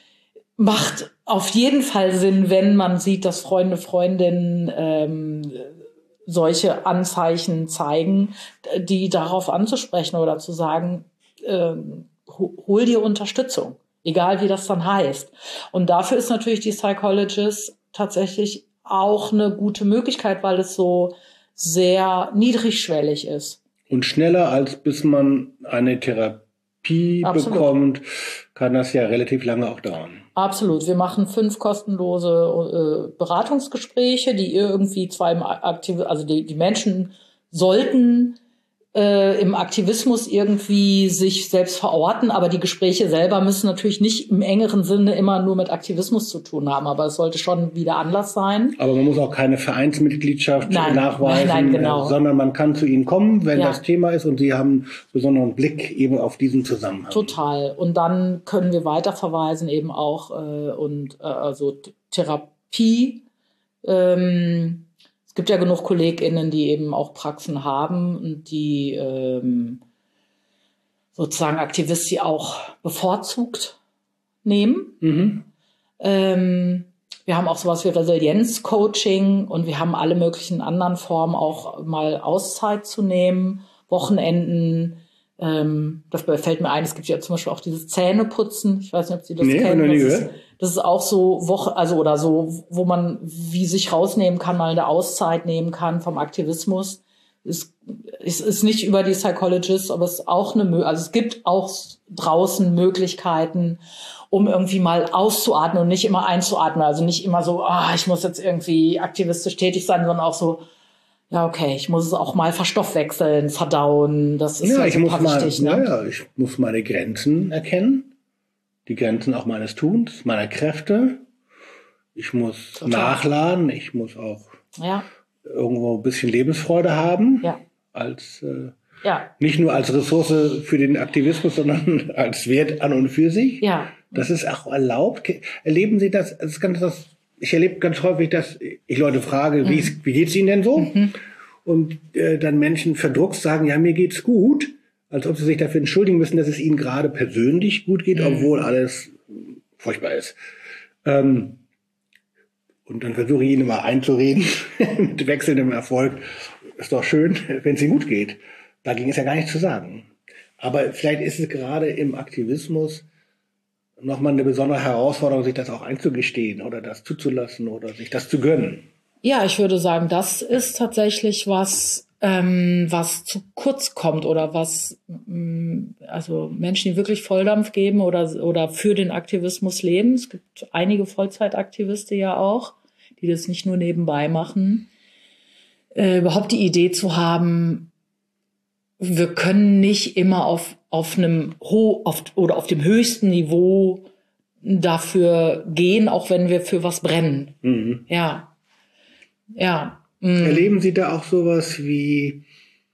macht auf jeden Fall Sinn, wenn man sieht, dass Freunde, Freundinnen ähm, solche Anzeichen zeigen, die darauf anzusprechen oder zu sagen, äh, hol dir Unterstützung, egal wie das dann heißt. Und dafür ist natürlich die Psychologist tatsächlich auch eine gute Möglichkeit, weil es so sehr niedrigschwellig ist. Und schneller, als bis man eine Therapie Absolut. bekommt, kann das ja relativ lange auch dauern. Absolut. Wir machen fünf kostenlose äh, Beratungsgespräche, die irgendwie zwar im Aktiv, also die, die Menschen sollten äh, im Aktivismus irgendwie sich selbst verorten, aber die Gespräche selber müssen natürlich nicht im engeren Sinne immer nur mit Aktivismus zu tun haben, aber es sollte schon wieder Anlass sein. Aber man muss auch keine Vereinsmitgliedschaft nein, nein, nachweisen, nein, genau. äh, sondern man kann zu ihnen kommen, wenn ja. das Thema ist und sie haben einen besonderen Blick eben auf diesen Zusammenhang. Total. Und dann können wir weiterverweisen eben auch äh, und äh, also Therapie. Ähm, Es gibt ja genug KollegInnen, die eben auch Praxen haben und die ähm, sozusagen Aktivisti auch bevorzugt nehmen. Mhm. Ähm, wir haben auch sowas wie Resilienz-Coaching und wir haben alle möglichen anderen Formen auch mal Auszeit zu nehmen, Wochenenden. Ähm, das fällt mir ein, es gibt ja zum Beispiel auch dieses Zähneputzen. Ich weiß nicht, ob Sie das nee, kennen. Nie das, gehört. ist, das ist auch so Woche, also oder so, wo man wie sich rausnehmen kann, mal eine Auszeit nehmen kann vom Aktivismus. Es ist, ist nicht über die Psychologists, aber es ist auch eine, also es gibt auch draußen Möglichkeiten, um irgendwie mal auszuatmen und nicht immer einzuatmen. Also nicht immer so, ah, ich muss jetzt irgendwie aktivistisch tätig sein, sondern auch so, ja, okay, ich muss es auch mal verstoffwechseln, verdauen. Das ist ja, ja ich super muss mal, wichtig. Ne? Ja, ja, ich muss meine Grenzen erkennen. Die Grenzen auch meines Tuns, meiner Kräfte. Ich muss Total. nachladen. Ich muss auch ja. irgendwo ein bisschen Lebensfreude haben. Ja. Als, äh, ja. Nicht nur als Ressource für den Aktivismus, sondern als Wert an und für sich. Ja. Das ist auch erlaubt. Erleben Sie das? Das ist ganz, das Ich erlebe ganz häufig, dass ich Leute frage, mhm. wie, wie geht's Ihnen denn so? Mhm. Und äh, dann Menschen verdruckst sagen, ja, mir geht's gut, als ob sie sich dafür entschuldigen müssen, dass es ihnen gerade persönlich gut geht, mhm. obwohl alles furchtbar ist. Ähm, und dann versuche ich ihnen immer einzureden, mit wechselndem Erfolg, ist doch schön, wenn es ihnen gut geht. Dagegen ist ja gar nichts zu sagen. Aber vielleicht ist es gerade im Aktivismus nochmal eine besondere Herausforderung, sich das auch einzugestehen oder das zuzulassen oder sich das zu gönnen. Ja, ich würde sagen, das ist tatsächlich was, ähm, was zu kurz kommt oder was, ähm, also Menschen, die wirklich Volldampf geben oder, oder für den Aktivismus leben. Es gibt einige Vollzeitaktivisten ja auch, die das nicht nur nebenbei machen. Äh, überhaupt die Idee zu haben, wir können nicht immer auf auf einem ho auf, oder auf dem höchsten Niveau dafür gehen, auch wenn wir für was brennen. Mhm. Ja, ja. Mhm. Erleben Sie da auch sowas wie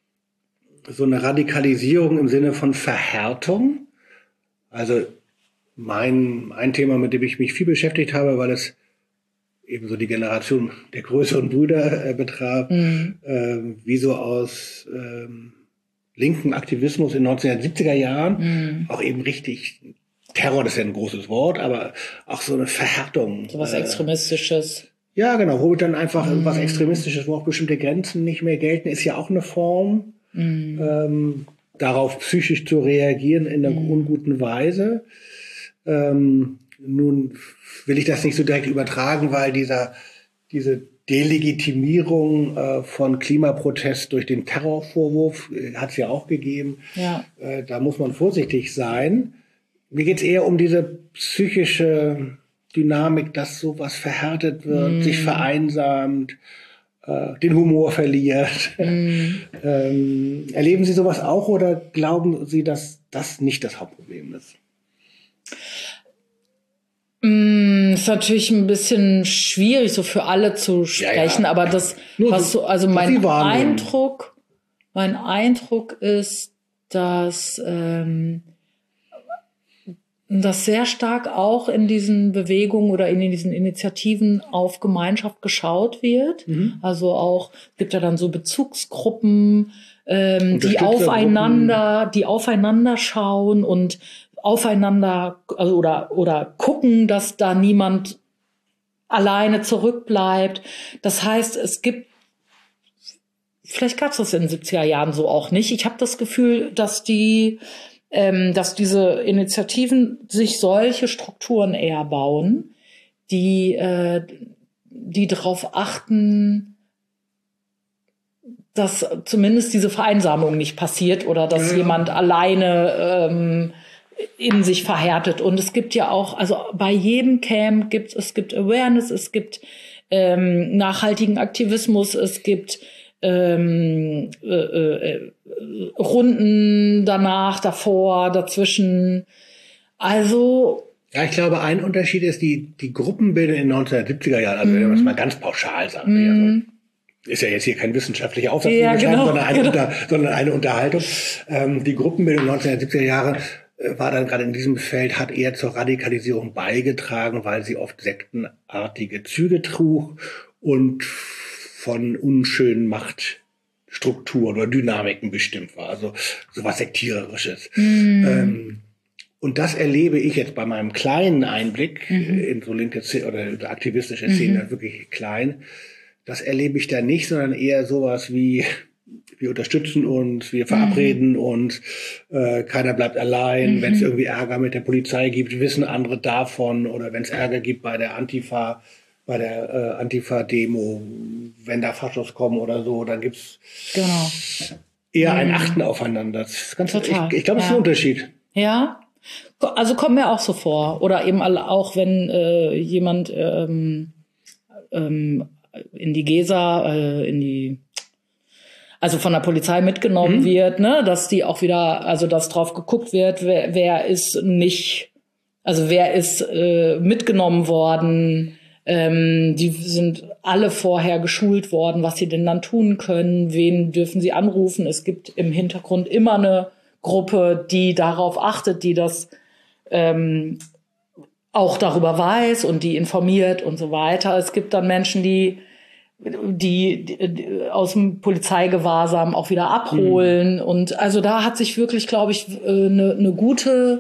so eine Radikalisierung im Sinne von Verhärtung? Also mein ein Thema, mit dem ich mich viel beschäftigt habe, weil es eben so die Generation der größeren Brüder äh, betraf, mhm. äh, wie so aus ähm, linken Aktivismus in neunzehnhundertsiebziger Jahren, mhm. auch eben richtig, Terror, das ist ja ein großes Wort, aber auch so eine Verhärtung. So was äh, Extremistisches. Ja, genau, wo dann einfach mhm. was Extremistisches, wo auch bestimmte Grenzen nicht mehr gelten, ist ja auch eine Form, mhm. ähm, darauf psychisch zu reagieren in einer mhm. unguten Weise. Ähm, nun will ich das nicht so direkt übertragen, weil dieser, diese Delegitimierung äh, von Klimaprotest durch den Terrorvorwurf äh, hat es ja auch gegeben. Ja. Äh, da muss man vorsichtig sein. Mir geht es eher um diese psychische Dynamik, dass sowas verhärtet wird, mm. sich vereinsamt, äh, den Humor verliert. Mm. ähm, erleben Sie sowas auch oder glauben Sie, dass das nicht das Hauptproblem ist? Mm, ist natürlich ein bisschen schwierig, so für alle zu sprechen, ja, ja. aber das, Nur was so, also mein Eindruck, mein Eindruck ist, dass ähm, dass sehr stark auch in diesen Bewegungen oder in diesen Initiativen auf Gemeinschaft geschaut wird. Mhm. Also auch, es gibt ja dann so Bezugsgruppen, ähm, die aufeinander, die aufeinander schauen und aufeinander, also oder, oder gucken, dass da niemand alleine zurückbleibt. Das heißt, es gibt, vielleicht gab es das in den siebziger Jahren so auch nicht. Ich habe das Gefühl, dass die Ähm, dass diese Initiativen sich solche Strukturen eher bauen, die, äh, die darauf achten, dass zumindest diese Vereinsamung nicht passiert oder dass ja. jemand alleine ähm, in sich verhärtet. Und es gibt ja auch, also bei jedem Camp gibt es gibt Awareness, es gibt ähm, nachhaltigen Aktivismus, es gibt Ähm, äh, äh, Runden danach, davor, dazwischen. Also ja, ich glaube, ein Unterschied ist die die Gruppenbildung in den neunzehnhundertsiebziger Jahren, also mm. wenn man es mal ganz pauschal sagen will. Mm. Also, ist ja jetzt hier kein wissenschaftlicher Aufsatz, ja, genau, sondern, eine genau. Unter, sondern eine Unterhaltung. Ähm, die Gruppenbildung neunzehnhundertsiebziger Jahre äh, war dann gerade in diesem Feld, hat eher zur Radikalisierung beigetragen, weil sie oft sektenartige Züge trug und von unschönen Machtstrukturen oder Dynamiken bestimmt war, also sowas Sektiererisches. Mm. Ähm, und das erlebe ich jetzt bei meinem kleinen Einblick mm-hmm. in so linke Szene oder aktivistische Szene, mm-hmm. wirklich klein. Das erlebe ich da nicht, sondern eher sowas wie, wir unterstützen uns, wir verabreden mm-hmm. uns, äh, keiner bleibt allein. Mm-hmm. Wenn es irgendwie Ärger mit der Polizei gibt, wissen andere davon, oder wenn es Ärger gibt bei der Antifa, bei der äh, Antifa-Demo, wenn da Faschos kommen oder so, dann gibt's genau. eher mhm. ein Achten aufeinander. Das ist ganz, Total. Ich, ich glaube, das ja. ist ein Unterschied. Ja, also kommt mir auch so vor. Oder eben auch, wenn äh, jemand ähm, ähm, in die Gesa, äh, in die also von der Polizei mitgenommen mhm. wird, ne, dass die auch wieder, also dass drauf geguckt wird, wer, wer ist nicht, also wer ist äh, mitgenommen worden. Ähm, die sind alle vorher geschult worden, was sie denn dann tun können, wen dürfen sie anrufen. Es gibt im Hintergrund immer eine Gruppe, die darauf achtet, die das ähm, auch darüber weiß und die informiert und so weiter. Es gibt dann Menschen, die die, die aus dem Polizeigewahrsam auch wieder abholen. Mhm. Und also da hat sich wirklich, glaube ich, eine, eine gute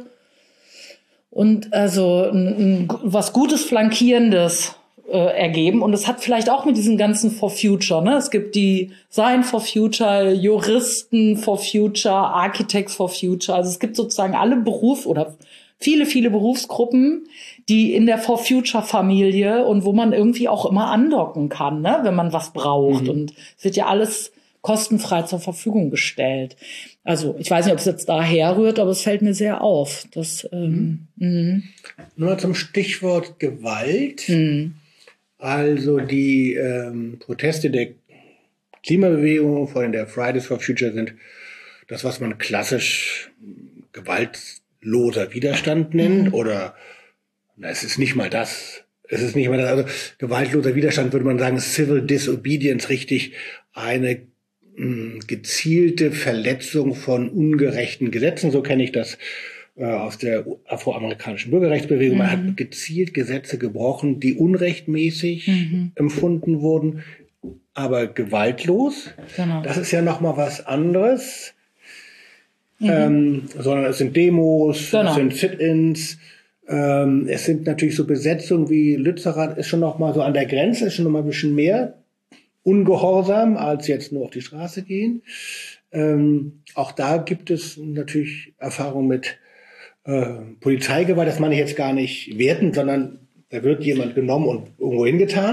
und also ein, was Gutes Flankierendes äh, ergeben. Und es hat vielleicht auch mit diesem ganzen For Future, ne? Es gibt die Sign for Future, Juristen for Future, Architects for Future. Also es gibt sozusagen alle Berufe oder viele, viele Berufsgruppen, die in der For Future Familie und wo man irgendwie auch immer andocken kann, ne? Wenn man was braucht. Mhm. Und es wird ja alles kostenfrei zur Verfügung gestellt. Also ich weiß nicht, ob es jetzt daher rührt, aber es fällt mir sehr auf. Dass, ähm, mhm. Nur zum Stichwort Gewalt. Mhm. Also die ähm, Proteste der Klimabewegung, vor allem der Fridays for Future, sind das, was man klassisch gewaltloser Widerstand nennt. Mhm. Oder na, es ist nicht mal das. Es ist nicht mal das. Also gewaltloser Widerstand würde man sagen, Civil Disobedience, richtig eine gezielte Verletzung von ungerechten Gesetzen, so kenne ich das äh, aus der afroamerikanischen Bürgerrechtsbewegung. Mhm. Man hat gezielt Gesetze gebrochen, die unrechtmäßig mhm. empfunden wurden, aber gewaltlos. Genau. Das ist ja noch mal was anderes. Mhm. Ähm, sondern es sind Demos, genau. Es sind Sit-ins, ähm, es sind natürlich so Besetzungen wie Lützerath, ist schon noch mal so an der Grenze, ist schon noch mal ein bisschen mehr ungehorsam, als jetzt nur auf die Straße gehen. Ähm, auch da gibt es natürlich Erfahrungen mit äh, Polizeigewalt. Das meine ich jetzt gar nicht wertend, sondern da wird jemand genommen und irgendwo hingetan.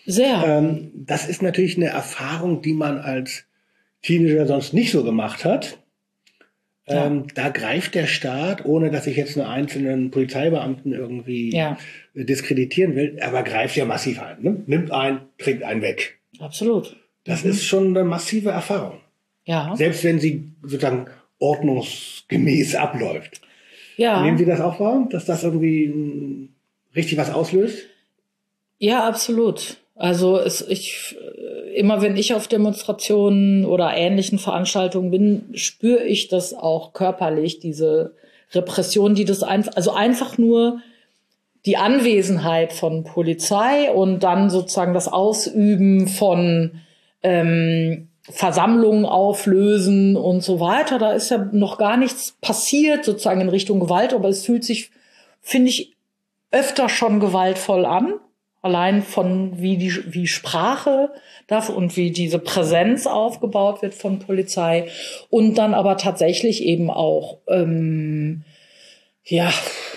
Sehr. Ähm, das ist natürlich eine Erfahrung, die man als Teenager sonst nicht so gemacht hat. Ja. Ähm, da greift der Staat, ohne dass ich jetzt einen einzelnen Polizeibeamten irgendwie Ja. diskreditieren will, aber greift ja massiv ein. Ne? Nimmt einen, trägt einen weg. Absolut. Das ist schon eine massive Erfahrung. Ja. Selbst wenn sie sozusagen ordnungsgemäß abläuft. Ja. Nehmen Sie das auch wahr, dass das irgendwie mh, richtig was auslöst? Ja, absolut. Also es, ich, immer wenn ich auf Demonstrationen oder ähnlichen Veranstaltungen bin, spüre ich das auch körperlich, diese Repression, die das einfach, also einfach nur die Anwesenheit von Polizei und dann sozusagen das Ausüben von ähm, Versammlungen auflösen und so weiter. Da ist ja noch gar nichts passiert sozusagen in Richtung Gewalt, aber es fühlt sich, finde ich, öfter schon gewaltvoll an. Allein von wie die wie Sprache darf und wie diese Präsenz aufgebaut wird von Polizei und dann aber tatsächlich eben auch ähm, ja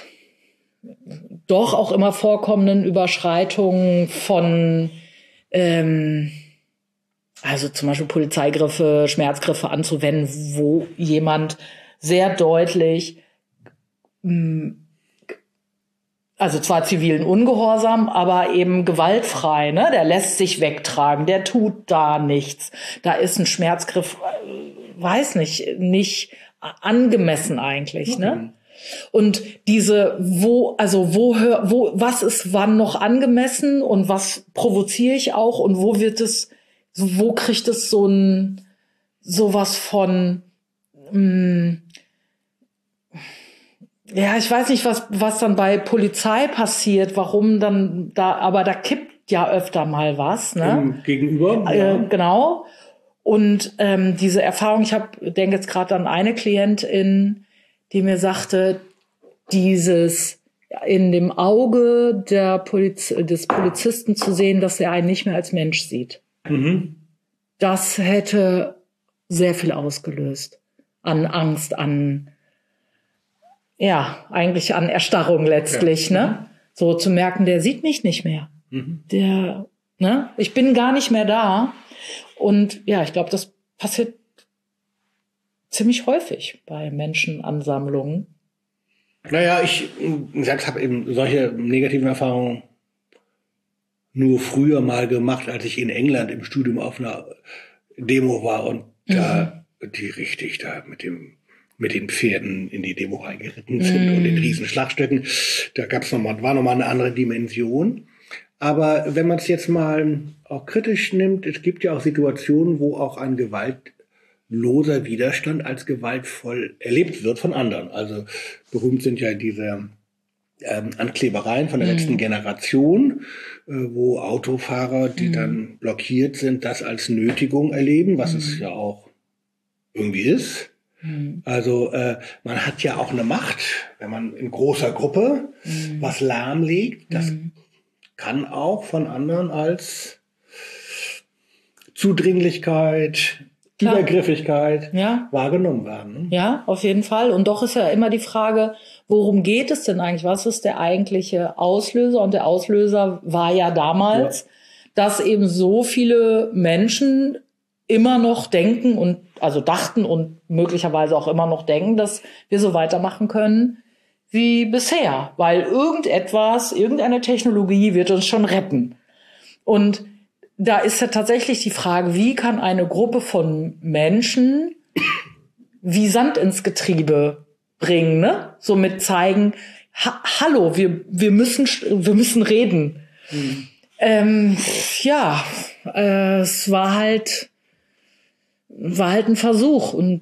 doch auch immer vorkommenden Überschreitungen von ähm, also zum Beispiel Polizeigriffe, Schmerzgriffe anzuwenden, wo jemand sehr deutlich mh, also zwar zivilen Ungehorsam, aber eben gewaltfrei, ne? Der lässt sich wegtragen, der tut da nichts. Da ist ein Schmerzgriff, weiß nicht, nicht angemessen eigentlich, ne? Mhm. Und diese, wo, also wo, hör, wo, was ist wann noch angemessen und was provoziere ich auch und wo wird es, wo kriegt es so ein, sowas von, mh, ja, ich weiß nicht, was, was dann bei Polizei passiert, warum dann da, aber da kippt ja öfter mal was, ne? Im Gegenüber. Ja. Äh, genau. Und ähm, diese Erfahrung, ich habe, denke jetzt gerade an eine Klientin, die mir sagte, dieses in dem Auge der Poliz- des Polizisten zu sehen, dass er einen nicht mehr als Mensch sieht. Mhm. Das hätte sehr viel ausgelöst. An Angst, an ja, eigentlich an Erstarrung letztlich, Ja. ne? So zu merken, der sieht mich nicht mehr. Mhm. Der, ne? Ich bin gar nicht mehr da. Und ja, ich glaube, das passiert ziemlich häufig bei Menschenansammlungen. Naja, ich, ich habe eben solche negativen Erfahrungen nur früher mal gemacht, als ich in England im Studium auf einer Demo war und mhm. da die richtig da mit dem mit den Pferden in die Demo reingeritten sind mm. und den riesen Schlagstöcken. Da gab's noch mal, war nochmal eine andere Dimension. Aber wenn man es jetzt mal auch kritisch nimmt, es gibt ja auch Situationen, wo auch ein gewaltloser Widerstand als gewaltvoll erlebt wird von anderen. Also berühmt sind ja diese ähm, Anklebereien von der mm. letzten Generation, äh, wo Autofahrer, die mm. dann blockiert sind, das als Nötigung erleben, was mm. es ja auch irgendwie ist. Also äh, man hat ja auch eine Macht, wenn man in großer Gruppe mm. was lahmlegt. Das mm. kann auch von anderen als Zudringlichkeit, Klar. Übergriffigkeit ja. wahrgenommen werden. Ne? Ja, auf jeden Fall. Und doch ist ja immer die Frage, worum geht es denn eigentlich? Was ist der eigentliche Auslöser? Und der Auslöser war ja damals, ja. dass eben so viele Menschen immer noch denken und also dachten und möglicherweise auch immer noch denken, dass wir so weitermachen können wie bisher, weil irgendetwas, irgendeine Technologie wird uns schon retten. Und da ist ja tatsächlich die Frage, wie kann eine Gruppe von Menschen wie Sand ins Getriebe bringen, ne? Somit zeigen, ha- hallo, wir wir müssen wir müssen reden. Mhm. Ähm, ja, äh, es war halt war halt ein Versuch und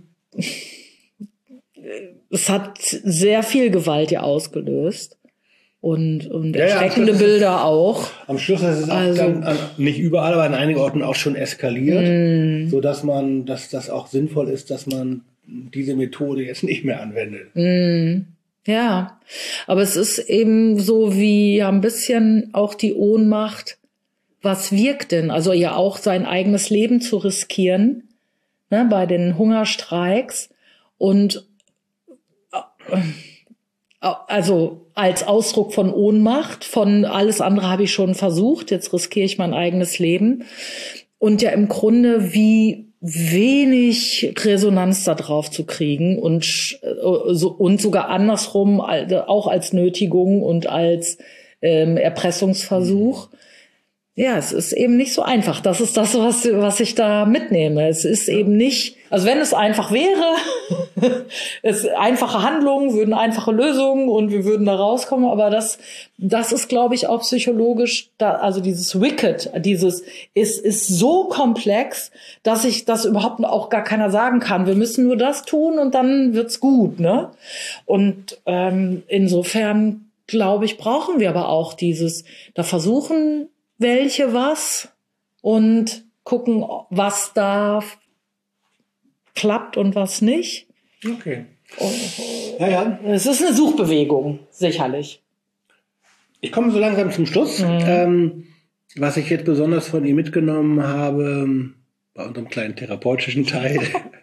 es hat sehr viel Gewalt ja ausgelöst und, und ja, erschreckende ja, Bilder ist, auch. Am Schluss ist es also, auch dann, nicht überall, aber an einigen Orten auch schon eskaliert, mm. so dass man, dass das auch sinnvoll ist, dass man diese Methode jetzt nicht mehr anwendet. Mm. Ja, aber es ist eben so wie ja, ein bisschen auch die Ohnmacht, was wirkt denn? Also ja auch sein eigenes Leben zu riskieren, ne, bei den Hungerstreiks und also als Ausdruck von Ohnmacht, von alles andere habe ich schon versucht, jetzt riskiere ich mein eigenes Leben. Und ja im Grunde, wie wenig Resonanz da drauf zu kriegen und, und sogar andersrum, auch als Nötigung und als ähm, Erpressungsversuch. Ja, es ist eben nicht so einfach. Das ist das, was, was ich da mitnehme. Es ist eben nicht, also wenn es einfach wäre, es einfache Handlungen, würden einfache Lösungen und wir würden da rauskommen. Aber das, das ist, glaube ich, auch psychologisch, da, also dieses Wicked, dieses ist, ist so komplex, dass ich das überhaupt auch gar keiner sagen kann. Wir müssen nur das tun und dann wird's gut, ne? Und ähm, insofern, glaube ich, brauchen wir aber auch dieses, da versuchen welche was und gucken, was da klappt und was nicht. Okay. Und, ja, ja. Es ist eine Suchbewegung, sicherlich. Ich komme so langsam zum Schluss. Mhm. Ähm, was ich jetzt besonders von ihm mitgenommen habe, bei unserem kleinen therapeutischen Teil,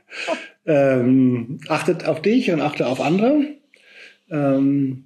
ähm, achtet auf dich und achtet auf andere. Ähm,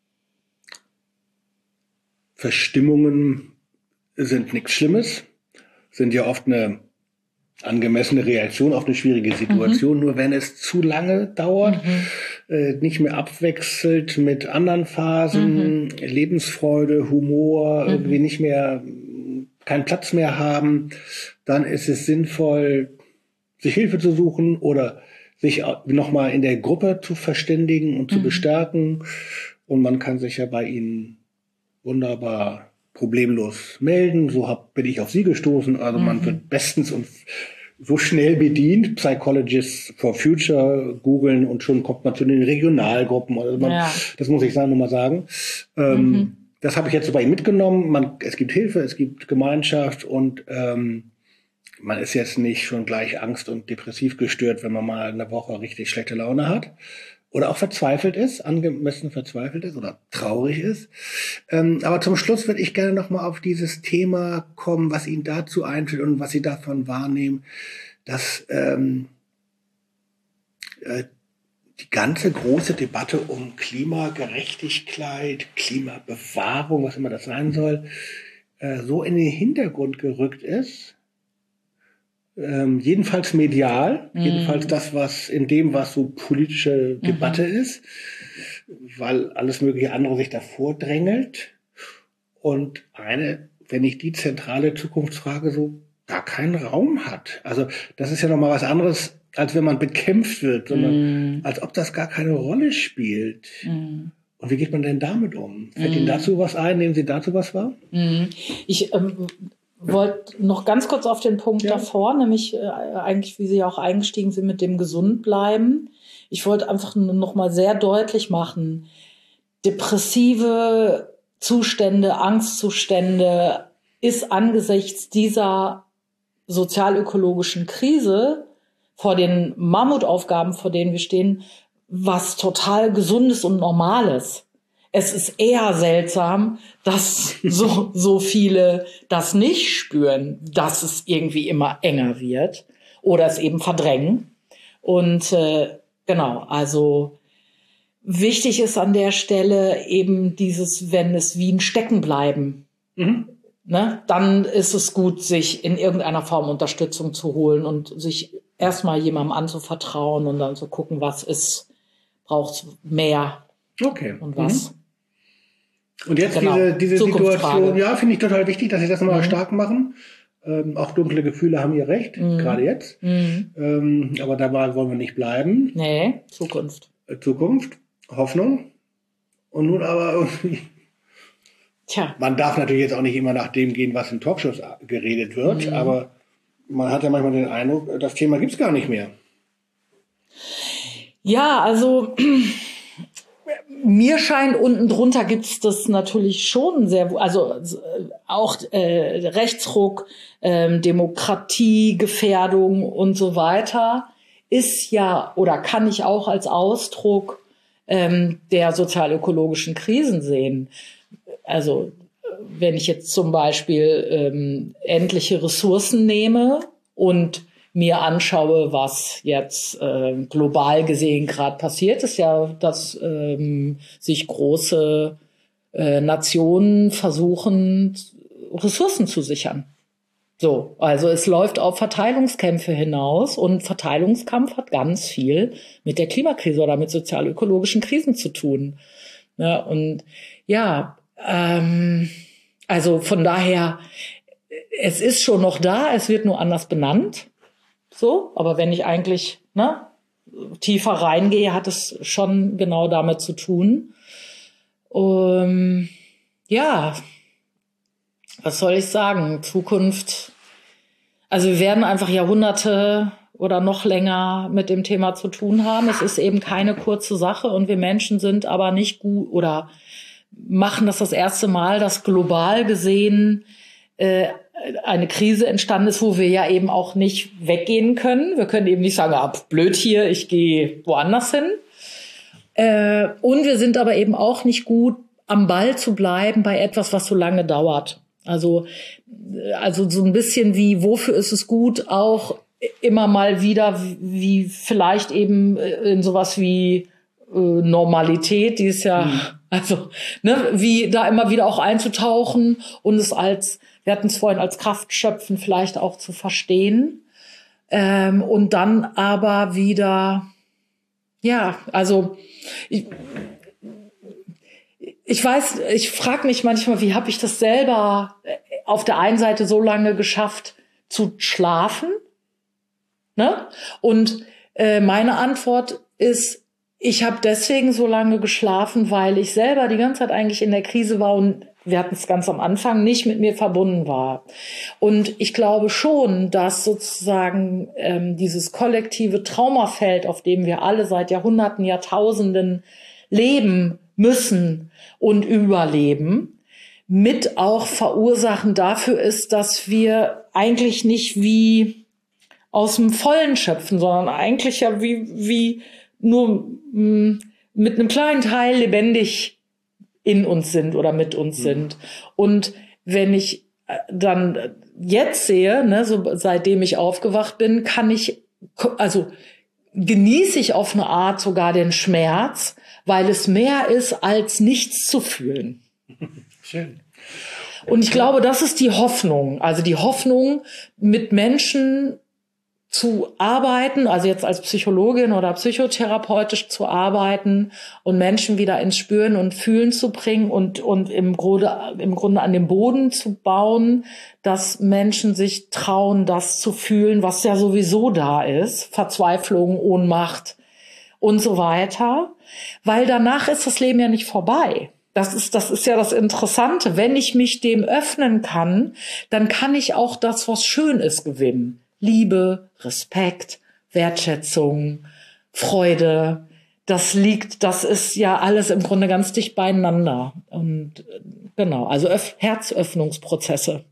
Verstimmungen sind nichts Schlimmes, sind ja oft eine angemessene Reaktion auf eine schwierige Situation. Mhm. Nur wenn es zu lange dauert, mhm. äh, nicht mehr abwechselt mit anderen Phasen, mhm. Lebensfreude, Humor, mhm. irgendwie nicht mehr, keinen Platz mehr haben, dann ist es sinnvoll, sich Hilfe zu suchen oder sich nochmal in der Gruppe zu verständigen und zu mhm. bestärken. Und man kann sich ja bei ihnen wunderbar problemlos melden. So hab, bin ich auf Sie gestoßen. Also mhm. man wird bestens und so schnell bedient. Psychologists for Future googeln und schon kommt man zu den Regionalgruppen. Also man, ja. Das muss ich sagen, nur mal sagen. Ähm, mhm. Das habe ich jetzt so bei Ihnen mitgenommen. Man, es gibt Hilfe, es gibt Gemeinschaft und ähm, man ist jetzt nicht schon gleich angst- und depressiv gestört, wenn man mal eine Woche richtig schlechte Laune hat. Oder auch verzweifelt ist, angemessen verzweifelt ist oder traurig ist. Ähm, aber zum Schluss würde ich gerne nochmal auf dieses Thema kommen, was Ihnen dazu einfällt und was Sie davon wahrnehmen, dass ähm, äh, die ganze große Debatte um Klimagerechtigkeit, Klimabewahrung, was immer das sein soll, äh, so in den Hintergrund gerückt ist. Ähm, jedenfalls medial, mm. jedenfalls das, was in dem, was so politische Debatte mm-hmm. ist, weil alles mögliche andere sich davor drängelt und eine, wenn nicht die zentrale Zukunftsfrage so gar keinen Raum hat. Also das ist ja nochmal was anderes, als wenn man bekämpft wird, sondern mm. als ob das gar keine Rolle spielt. Mm. Und wie geht man denn damit um? Fällt mm. Ihnen dazu was ein? Nehmen Sie dazu was wahr? Mm. Ich ähm wollte noch ganz kurz auf den Punkt ja. davor, nämlich äh, eigentlich, wie Sie auch eingestiegen sind mit dem Gesundbleiben. Ich wollte einfach nur noch mal sehr deutlich machen, depressive Zustände, Angstzustände ist angesichts dieser sozialökologischen Krise vor den Mammutaufgaben, vor denen wir stehen, was total Gesundes und Normales. Es ist eher seltsam, dass so, so viele das nicht spüren, dass es irgendwie immer enger wird oder es eben verdrängen. Und äh, genau, also wichtig ist an der Stelle eben dieses, wenn es wie ein Steckenbleiben, mhm. ne, dann ist es gut, sich in irgendeiner Form Unterstützung zu holen und sich erstmal jemandem anzuvertrauen und dann zu gucken, was ist, braucht mehr okay. und was. Mhm. Und jetzt genau. diese, diese Situation, ja, finde ich total wichtig, dass Sie das nochmal mhm. stark machen. Ähm, auch dunkle Gefühle haben ihr Recht, mhm. gerade jetzt. Mhm. Ähm, aber dabei wollen wir nicht bleiben. Nee, Zukunft. Äh, Zukunft, Hoffnung. Und nun aber irgendwie, Tja. Man darf natürlich jetzt auch nicht immer nach dem gehen, was in Talkshows geredet wird, mhm. aber man hat ja manchmal den Eindruck, das Thema gibt's gar nicht mehr. Ja, also mir scheint, unten drunter gibt's das natürlich schon sehr, also auch äh, Rechtsruck, ähm, Demokratiegefährdung und so weiter ist ja oder kann ich auch als Ausdruck ähm, der sozialökologischen Krisen sehen. Also wenn ich jetzt zum Beispiel ähm, endliche Ressourcen nehme und mir anschaue, was jetzt äh, global gesehen gerade passiert, ist ja, dass ähm, sich große äh, Nationen versuchen, Ressourcen zu sichern. So, also es läuft auf Verteilungskämpfe hinaus und Verteilungskampf hat ganz viel mit der Klimakrise oder mit sozial-ökologischen Krisen zu tun. Ja, und ja, ähm, also von daher, es ist schon noch da, es wird nur anders benannt. So, aber wenn ich eigentlich ne, tiefer reingehe, hat es schon genau damit zu tun. Um, ja, was soll ich sagen? Zukunft, also wir werden einfach Jahrhunderte oder noch länger mit dem Thema zu tun haben. Es ist eben keine kurze Sache und wir Menschen sind aber nicht gut oder machen das das erste Mal, dass global gesehen äh, eine Krise entstanden ist, wo wir ja eben auch nicht weggehen können. Wir können eben nicht sagen, ah, blöd hier, ich gehe woanders hin. Äh, und wir sind aber eben auch nicht gut, am Ball zu bleiben bei etwas, was so lange dauert. Also, also so ein bisschen wie, wofür ist es gut, auch immer mal wieder, wie vielleicht eben in sowas wie äh, Normalität, die ist ja, mhm. also, ne, wie da immer wieder auch einzutauchen und es als, wir hatten es vorhin als Kraftschöpfen vielleicht auch zu verstehen. Ähm, und dann aber wieder, ja, also, ich, Ich weiß, ich frage mich manchmal, wie habe ich das selber auf der einen Seite so lange geschafft zu schlafen? Ne? Und äh, meine Antwort ist, ich habe deswegen so lange geschlafen, weil ich selber die ganze Zeit eigentlich in der Krise war und wir hatten es ganz am Anfang, nicht mit mir verbunden war. Und ich glaube schon, dass sozusagen ähm, dieses kollektive Traumafeld, auf dem wir alle seit Jahrhunderten, Jahrtausenden leben müssen und überleben, mit auch Verursachen dafür ist, dass wir eigentlich nicht wie aus dem Vollen schöpfen, sondern eigentlich ja wie, wie nur mh, mit einem kleinen Teil lebendig in uns sind oder mit uns mhm. sind. Und wenn ich dann jetzt sehe, ne, so seitdem ich aufgewacht bin, kann ich, also genieße ich auf eine Art sogar den Schmerz, weil es mehr ist, als nichts zu fühlen. Schön. Und ich glaube, das ist die Hoffnung. Also die Hoffnung, mit Menschen zu arbeiten, also jetzt als Psychologin oder psychotherapeutisch zu arbeiten und Menschen wieder ins Spüren und Fühlen zu bringen und, und im Grunde, im Grunde an dem Boden zu bauen, dass Menschen sich trauen, das zu fühlen, was ja sowieso da ist. Verzweiflung, Ohnmacht und so weiter. Weil danach ist das Leben ja nicht vorbei. Das ist, das ist ja das Interessante. Wenn ich mich dem öffnen kann, dann kann ich auch das, was schön ist, gewinnen. Liebe, Respekt, Wertschätzung, Freude, das liegt, das ist ja alles im Grunde ganz dicht beieinander. Und genau, also Öff- Herzöffnungsprozesse.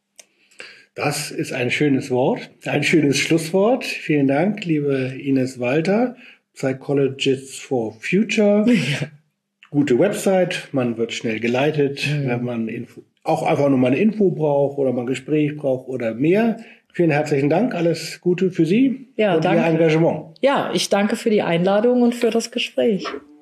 Das ist ein schönes Wort, ein schönes Schlusswort. Vielen Dank, liebe Ines Walter, Psychologists for Future. Ja. Gute Website, man wird schnell geleitet, mhm. wenn man Info, auch einfach nur mal eine Info braucht oder mal ein Gespräch braucht oder mehr. Vielen herzlichen Dank, alles Gute für Sie ja, und danke. Ihr Engagement. Ja, ich danke für die Einladung und für das Gespräch.